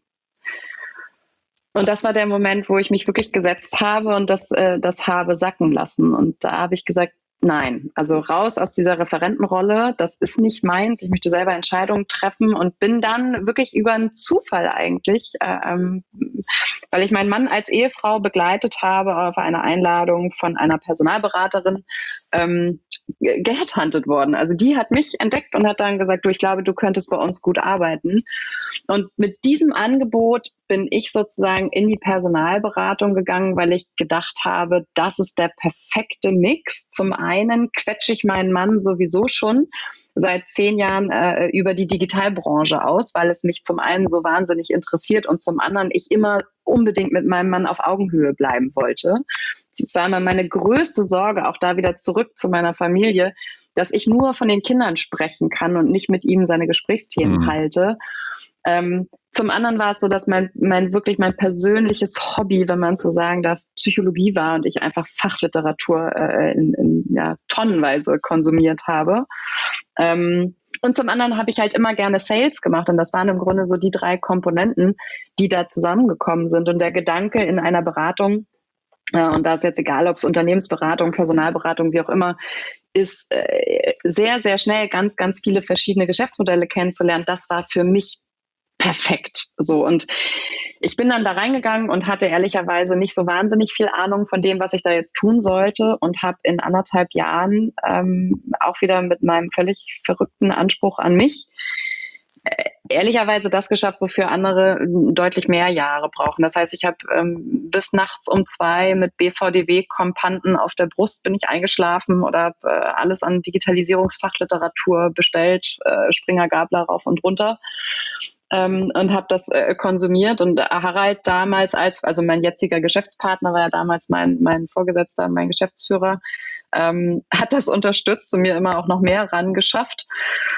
Und das war der Moment, wo ich mich wirklich gesetzt habe und das, äh, das habe sacken lassen. Und da habe ich gesagt, nein, also raus aus dieser Referentenrolle, das ist nicht meins. Ich möchte selber Entscheidungen treffen und bin dann wirklich über einen Zufall eigentlich, ähm, weil ich meinen Mann als Ehefrau begleitet habe auf eine Einladung von einer Personalberaterin, ähm, geheadhuntet worden. Also die hat mich entdeckt und hat dann gesagt, du, ich glaube, du könntest bei uns gut arbeiten. Und mit diesem Angebot bin ich sozusagen in die Personalberatung gegangen, weil ich gedacht habe, das ist der perfekte Mix. Zum einen quetsche ich meinen Mann sowieso schon seit zehn Jahren äh, über die Digitalbranche aus, weil es mich zum einen so wahnsinnig interessiert und zum anderen ich immer unbedingt mit meinem Mann auf Augenhöhe bleiben wollte. Das war immer meine größte Sorge, auch da wieder zurück zu meiner Familie, dass ich nur von den Kindern sprechen kann und nicht mit ihm seine Gesprächsthemen mhm. halte. Ähm, zum anderen war es so, dass mein, mein wirklich mein persönliches Hobby, wenn man so sagen darf, Psychologie war und ich einfach Fachliteratur äh, in, in ja, tonnenweise konsumiert habe. Ähm, und zum anderen habe ich halt immer gerne Sales gemacht und das waren im Grunde so die drei Komponenten, die da zusammengekommen sind. Und der Gedanke in einer Beratung, äh, und da ist jetzt egal, ob es Unternehmensberatung, Personalberatung, wie auch immer, ist äh, sehr, sehr schnell ganz, ganz viele verschiedene Geschäftsmodelle kennenzulernen. Das war für mich perfekt. So, und ich bin dann da reingegangen und hatte ehrlicherweise nicht so wahnsinnig viel Ahnung von dem, was ich da jetzt tun sollte, und habe in anderthalb Jahren ähm, auch wieder mit meinem völlig verrückten Anspruch an mich äh, ehrlicherweise das geschafft, wofür andere deutlich mehr Jahre brauchen. Das heißt, ich habe ähm, bis nachts um zwei mit B V D W-Kompanten auf der Brust bin ich eingeschlafen oder habe äh, alles an Digitalisierungsfachliteratur bestellt, äh, Springer Gabler rauf und runter. Ähm, und habe das äh, konsumiert, und Harald damals als, also mein jetziger Geschäftspartner war ja damals mein, mein Vorgesetzter, mein Geschäftsführer, ähm, hat das unterstützt und mir immer auch noch mehr ran geschafft.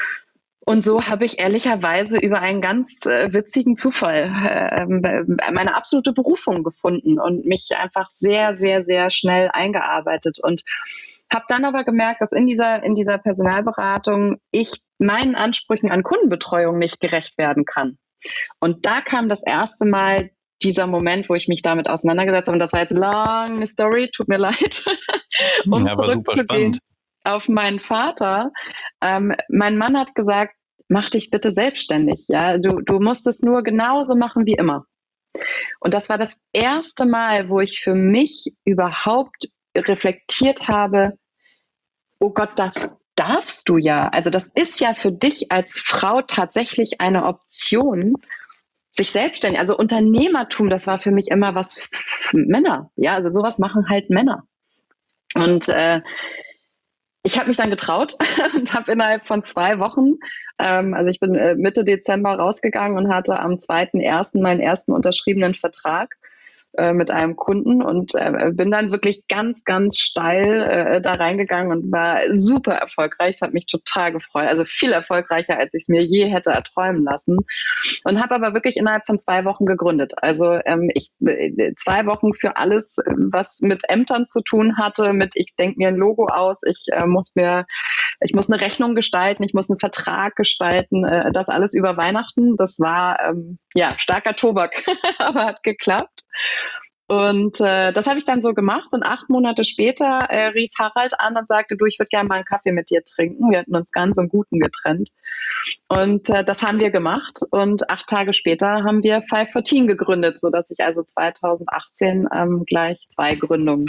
Und so habe ich ehrlicherweise über einen ganz äh, witzigen Zufall äh, meine absolute Berufung gefunden und mich einfach sehr, sehr, sehr schnell eingearbeitet, und habe dann aber gemerkt, dass in dieser, in dieser Personalberatung ich meinen Ansprüchen an Kundenbetreuung nicht gerecht werden kann. Und da kam das erste Mal dieser Moment, wo ich mich damit auseinandergesetzt habe. Und das war jetzt eine lange Story, tut mir leid, um ja, aber super zurückzugehen spannend. auf meinen Vater. Ähm, mein Mann hat gesagt, mach dich bitte selbstständig. Ja, du, du musst es nur genauso machen wie immer. Und das war das erste Mal, wo ich für mich überhaupt reflektiert habe, oh Gott, das darfst du ja. Also das ist ja für dich als Frau tatsächlich eine Option, sich selbstständig, also Unternehmertum, das war für mich immer was für Männer. Ja, also sowas machen halt Männer. Und äh, ich habe mich dann getraut und habe innerhalb von zwei Wochen, ähm, also ich bin äh, Mitte Dezember rausgegangen und hatte am zweiten ersten meinen ersten unterschriebenen Vertrag äh, mit einem Kunden, und äh, bin dann wirklich ganz, ganz steil äh, da reingegangen und war super erfolgreich. Es hat mich total gefreut, also viel erfolgreicher, als ich es mir je hätte erträumen lassen, und habe aber wirklich innerhalb von zwei Wochen gegründet. Also ähm, ich äh, zwei Wochen für alles, was mit Ämtern zu tun hatte, mit ich denke mir ein Logo aus, ich äh, muss mir, ich muss eine Rechnung gestalten, ich muss einen Vertrag gestalten, äh, das alles über Weihnachten. Das war ähm, ja starker Tobak, aber hat geklappt. Und äh, das habe ich dann so gemacht, und acht Monate später äh, rief Harald an und sagte, du, ich würde gerne mal einen Kaffee mit dir trinken. Wir hatten uns ganz im Guten getrennt, und äh, das haben wir gemacht, und acht Tage später haben wir Five fourteen gegründet, sodass ich also zweitausendachtzehn ähm, gleich zwei Gründungen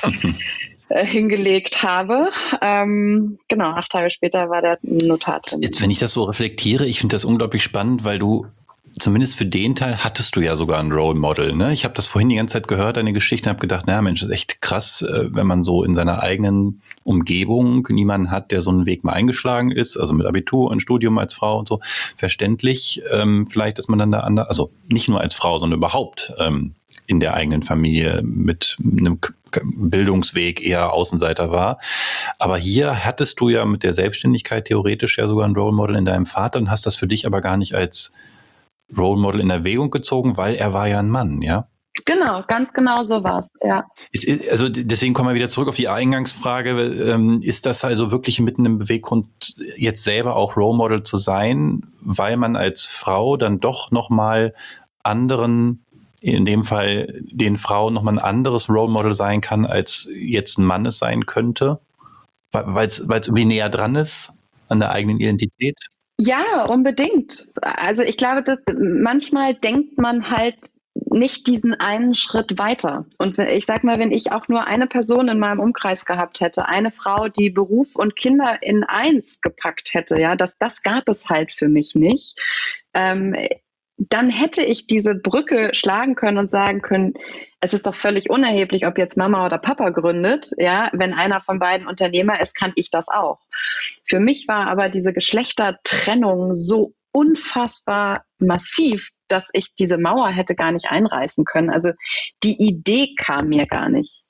äh, hingelegt habe. Ähm, genau, acht Tage später war der Notartermin. Jetzt, wenn ich das so reflektiere, ich finde das unglaublich spannend, weil du zumindest für den Teil hattest du ja sogar ein Role Model. Ne? Ich habe das vorhin die ganze Zeit gehört, deine Geschichte, und habe gedacht, naja Mensch, das ist echt krass, wenn man so in seiner eigenen Umgebung niemanden hat, der so einen Weg mal eingeschlagen ist, also mit Abitur und Studium als Frau und so, verständlich. Ähm, vielleicht, dass man dann da anders, also nicht nur als Frau, sondern überhaupt ähm, in der eigenen Familie mit einem Bildungsweg eher Außenseiter war. Aber hier hattest du ja mit der Selbstständigkeit theoretisch ja sogar ein Role Model in deinem Vater und hast das für dich aber gar nicht als Role Model in Erwägung gezogen, weil er war ja ein Mann, ja? Genau, ganz genau so war's, ja. Ist, also deswegen kommen wir wieder zurück auf die Eingangsfrage. Ähm, ist das also wirklich mitten im Beweggrund, jetzt selber auch Role Model zu sein, weil man als Frau dann doch nochmal anderen, in dem Fall den Frauen nochmal ein anderes Role Model sein kann, als jetzt ein Mann es sein könnte? Weil es irgendwie näher dran ist an der eigenen Identität? Ja, unbedingt. Also ich glaube, dass manchmal denkt man halt nicht diesen einen Schritt weiter. Und ich sag mal, wenn ich auch nur eine Person in meinem Umkreis gehabt hätte, eine Frau, die Beruf und Kinder in eins gepackt hätte, ja, das, das gab es halt für mich nicht. Ähm, dann hätte ich diese Brücke schlagen können und sagen können, es ist doch völlig unerheblich, ob jetzt Mama oder Papa gründet. Ja, wenn einer von beiden Unternehmer ist, kann ich das auch. Für mich war aber diese Geschlechtertrennung so unfassbar massiv, dass ich diese Mauer hätte gar nicht einreißen können. Also die Idee kam mir gar nicht.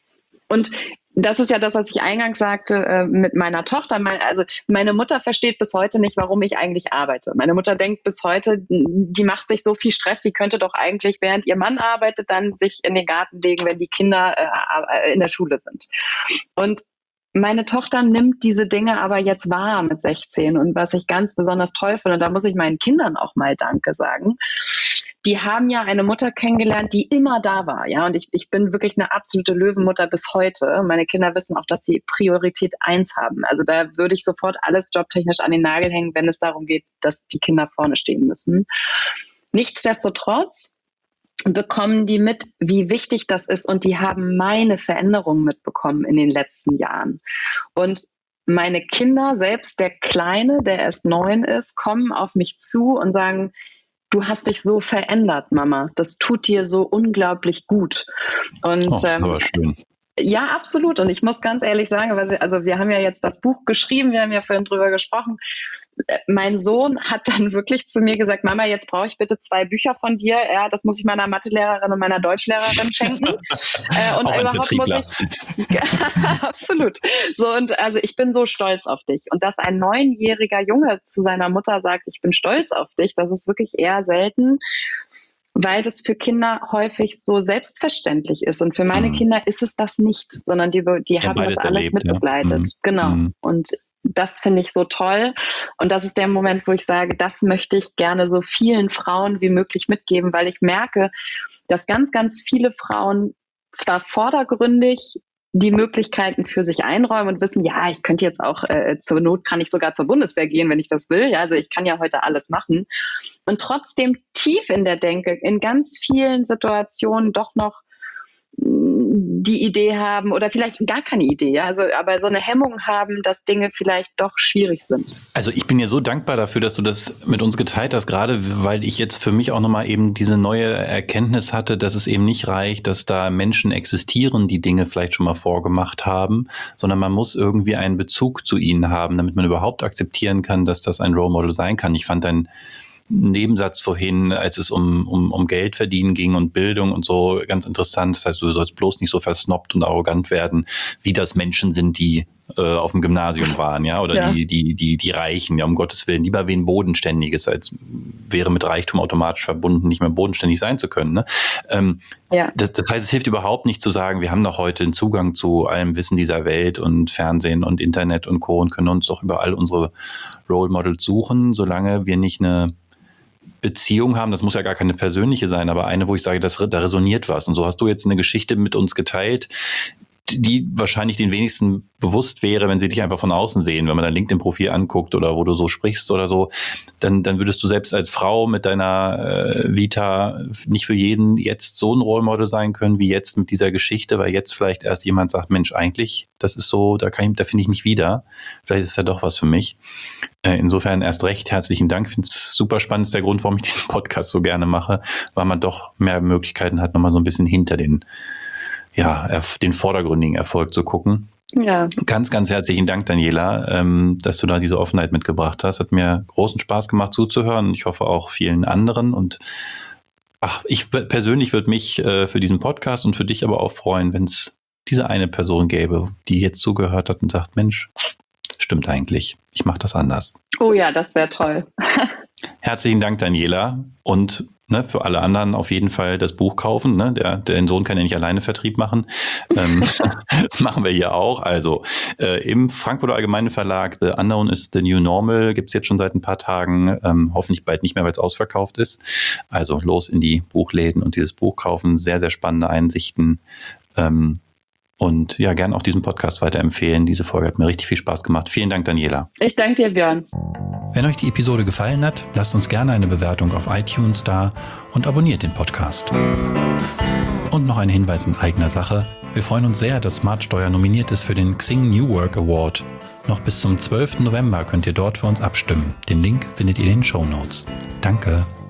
Und das ist ja das, was ich eingangs sagte äh, mit meiner Tochter. Mein, also meine Mutter versteht bis heute nicht, warum ich eigentlich arbeite. Meine Mutter denkt bis heute, die macht sich so viel Stress, die könnte doch eigentlich, während ihr Mann arbeitet, dann sich in den Garten legen, wenn die Kinder äh, in der Schule sind. Und meine Tochter nimmt diese Dinge aber jetzt wahr mit sechzehn. Und was ich ganz besonders toll finde, und da muss ich meinen Kindern auch mal Danke sagen, die haben ja eine Mutter kennengelernt, die immer da war, ja, und ich, ich bin wirklich eine absolute Löwenmutter bis heute. Meine Kinder wissen auch, dass sie Priorität eins haben. Also da würde ich sofort alles jobtechnisch an den Nagel hängen, wenn es darum geht, dass die Kinder vorne stehen müssen. Nichtsdestotrotz bekommen die mit, wie wichtig das ist, und die haben meine Veränderung mitbekommen in den letzten Jahren. Und meine Kinder, selbst der Kleine, der erst neun ist, kommen auf mich zu und sagen, du hast dich so verändert, Mama. Das tut dir so unglaublich gut. Und oh, ähm, aber schön. Ja, absolut. Und ich muss ganz ehrlich sagen, weil sie, also wir haben ja jetzt das Buch geschrieben, wir haben ja vorhin drüber gesprochen. Mein Sohn hat dann wirklich zu mir gesagt, Mama, jetzt brauche ich bitte zwei Bücher von dir. Ja, das muss ich meiner Mathelehrerin und meiner Deutschlehrerin schenken. äh, und auch überhaupt muss ich. Absolut. So, und also ich bin so stolz auf dich. Und dass ein neunjähriger Junge zu seiner Mutter sagt, ich bin stolz auf dich, das ist wirklich eher selten, weil das für Kinder häufig so selbstverständlich ist. Und für meine mhm. Kinder ist es das nicht, sondern die, die ja, haben das alles erlebt, mitbegleitet. Ja. Mhm. Genau. Mhm. Und das finde ich so toll. Und das ist der Moment, wo ich sage, das möchte ich gerne so vielen Frauen wie möglich mitgeben, weil ich merke, dass ganz, ganz viele Frauen zwar vordergründig die Möglichkeiten für sich einräumen und wissen, ja, ich könnte jetzt auch, äh, zur Not kann ich sogar zur Bundeswehr gehen, wenn ich das will. Ja, also ich kann ja heute alles machen. Und trotzdem tief in der Denke, in ganz vielen Situationen doch noch die Idee haben oder vielleicht gar keine Idee, ja, also aber so eine Hemmung haben, dass Dinge vielleicht doch schwierig sind. Also ich bin dir so dankbar dafür, dass du das mit uns geteilt hast, gerade weil ich jetzt für mich auch nochmal eben diese neue Erkenntnis hatte, dass es eben nicht reicht, dass da Menschen existieren, die Dinge vielleicht schon mal vorgemacht haben, sondern man muss irgendwie einen Bezug zu ihnen haben, damit man überhaupt akzeptieren kann, dass das ein Role Model sein kann. Ich fand dein Nebensatz vorhin, als es um, um, um Geld verdienen ging und Bildung und so, ganz interessant. Das heißt, du sollst bloß nicht so versnobbt und arrogant werden, wie das Menschen sind, die äh, auf dem Gymnasium waren, ja, oder ja. die, die, die, die Reichen, ja, um Gottes Willen, lieber wen Bodenständiges, als wäre mit Reichtum automatisch verbunden, nicht mehr bodenständig sein zu können. Ne? Ähm, ja. das, das heißt, es hilft überhaupt nicht zu sagen, wir haben doch heute den Zugang zu allem Wissen dieser Welt und Fernsehen und Internet und Co. und können uns doch überall unsere Role Models suchen, solange wir nicht eine Beziehung haben, das muss ja gar keine persönliche sein, aber eine, wo ich sage, das, da resoniert was. Und so hast du jetzt eine Geschichte mit uns geteilt, die wahrscheinlich den wenigsten bewusst wäre, wenn sie dich einfach von außen sehen. Wenn man dein LinkedIn-Profil anguckt oder wo du so sprichst oder so, dann, dann würdest du selbst als Frau mit deiner äh, Vita nicht für jeden jetzt so ein Role Model sein können, wie jetzt mit dieser Geschichte, weil jetzt vielleicht erst jemand sagt, Mensch, eigentlich, das ist so, da kann ich, da finde ich mich wieder. Vielleicht ist ja doch was für mich. Äh, insofern erst recht herzlichen Dank. Ich finde es super spannend. Das ist der Grund, warum ich diesen Podcast so gerne mache, weil man doch mehr Möglichkeiten hat, nochmal so ein bisschen hinter den ja, den vordergründigen Erfolg zu gucken. Ja. Ganz, ganz herzlichen Dank, Daniela, ähm, dass du da diese Offenheit mitgebracht hast. Hat mir großen Spaß gemacht zuzuhören. Ich hoffe auch vielen anderen. Und ach, ich persönlich würde mich äh, für diesen Podcast und für dich aber auch freuen, wenn es diese eine Person gäbe, die jetzt zugehört hat und sagt, Mensch, stimmt eigentlich. Ich mache das anders. Oh ja, das wäre toll. Herzlichen Dank, Daniela. Und ne, für alle anderen auf jeden Fall das Buch kaufen. Ne? Der, der Sohn kann ja nicht alleine Vertrieb machen. ähm, das machen wir hier auch. Also äh, im Frankfurter Allgemeinen Verlag The Unknown is the New Normal gibt es jetzt schon seit ein paar Tagen. Ähm, hoffentlich bald nicht mehr, weil es ausverkauft ist. Also los in die Buchläden und dieses Buch kaufen. Sehr, sehr spannende Einsichten. Ähm, Und ja, gern auch diesen Podcast weiterempfehlen. Diese Folge hat mir richtig viel Spaß gemacht. Vielen Dank, Daniela. Ich danke dir, Björn. Wenn euch die Episode gefallen hat, lasst uns gerne eine Bewertung auf iTunes da und abonniert den Podcast. Und noch ein Hinweis in eigener Sache. Wir freuen uns sehr, dass Smartsteuer nominiert ist für den Xing New Work Award. Noch bis zum zwölften November könnt ihr dort für uns abstimmen. Den Link findet ihr in den Shownotes. Danke.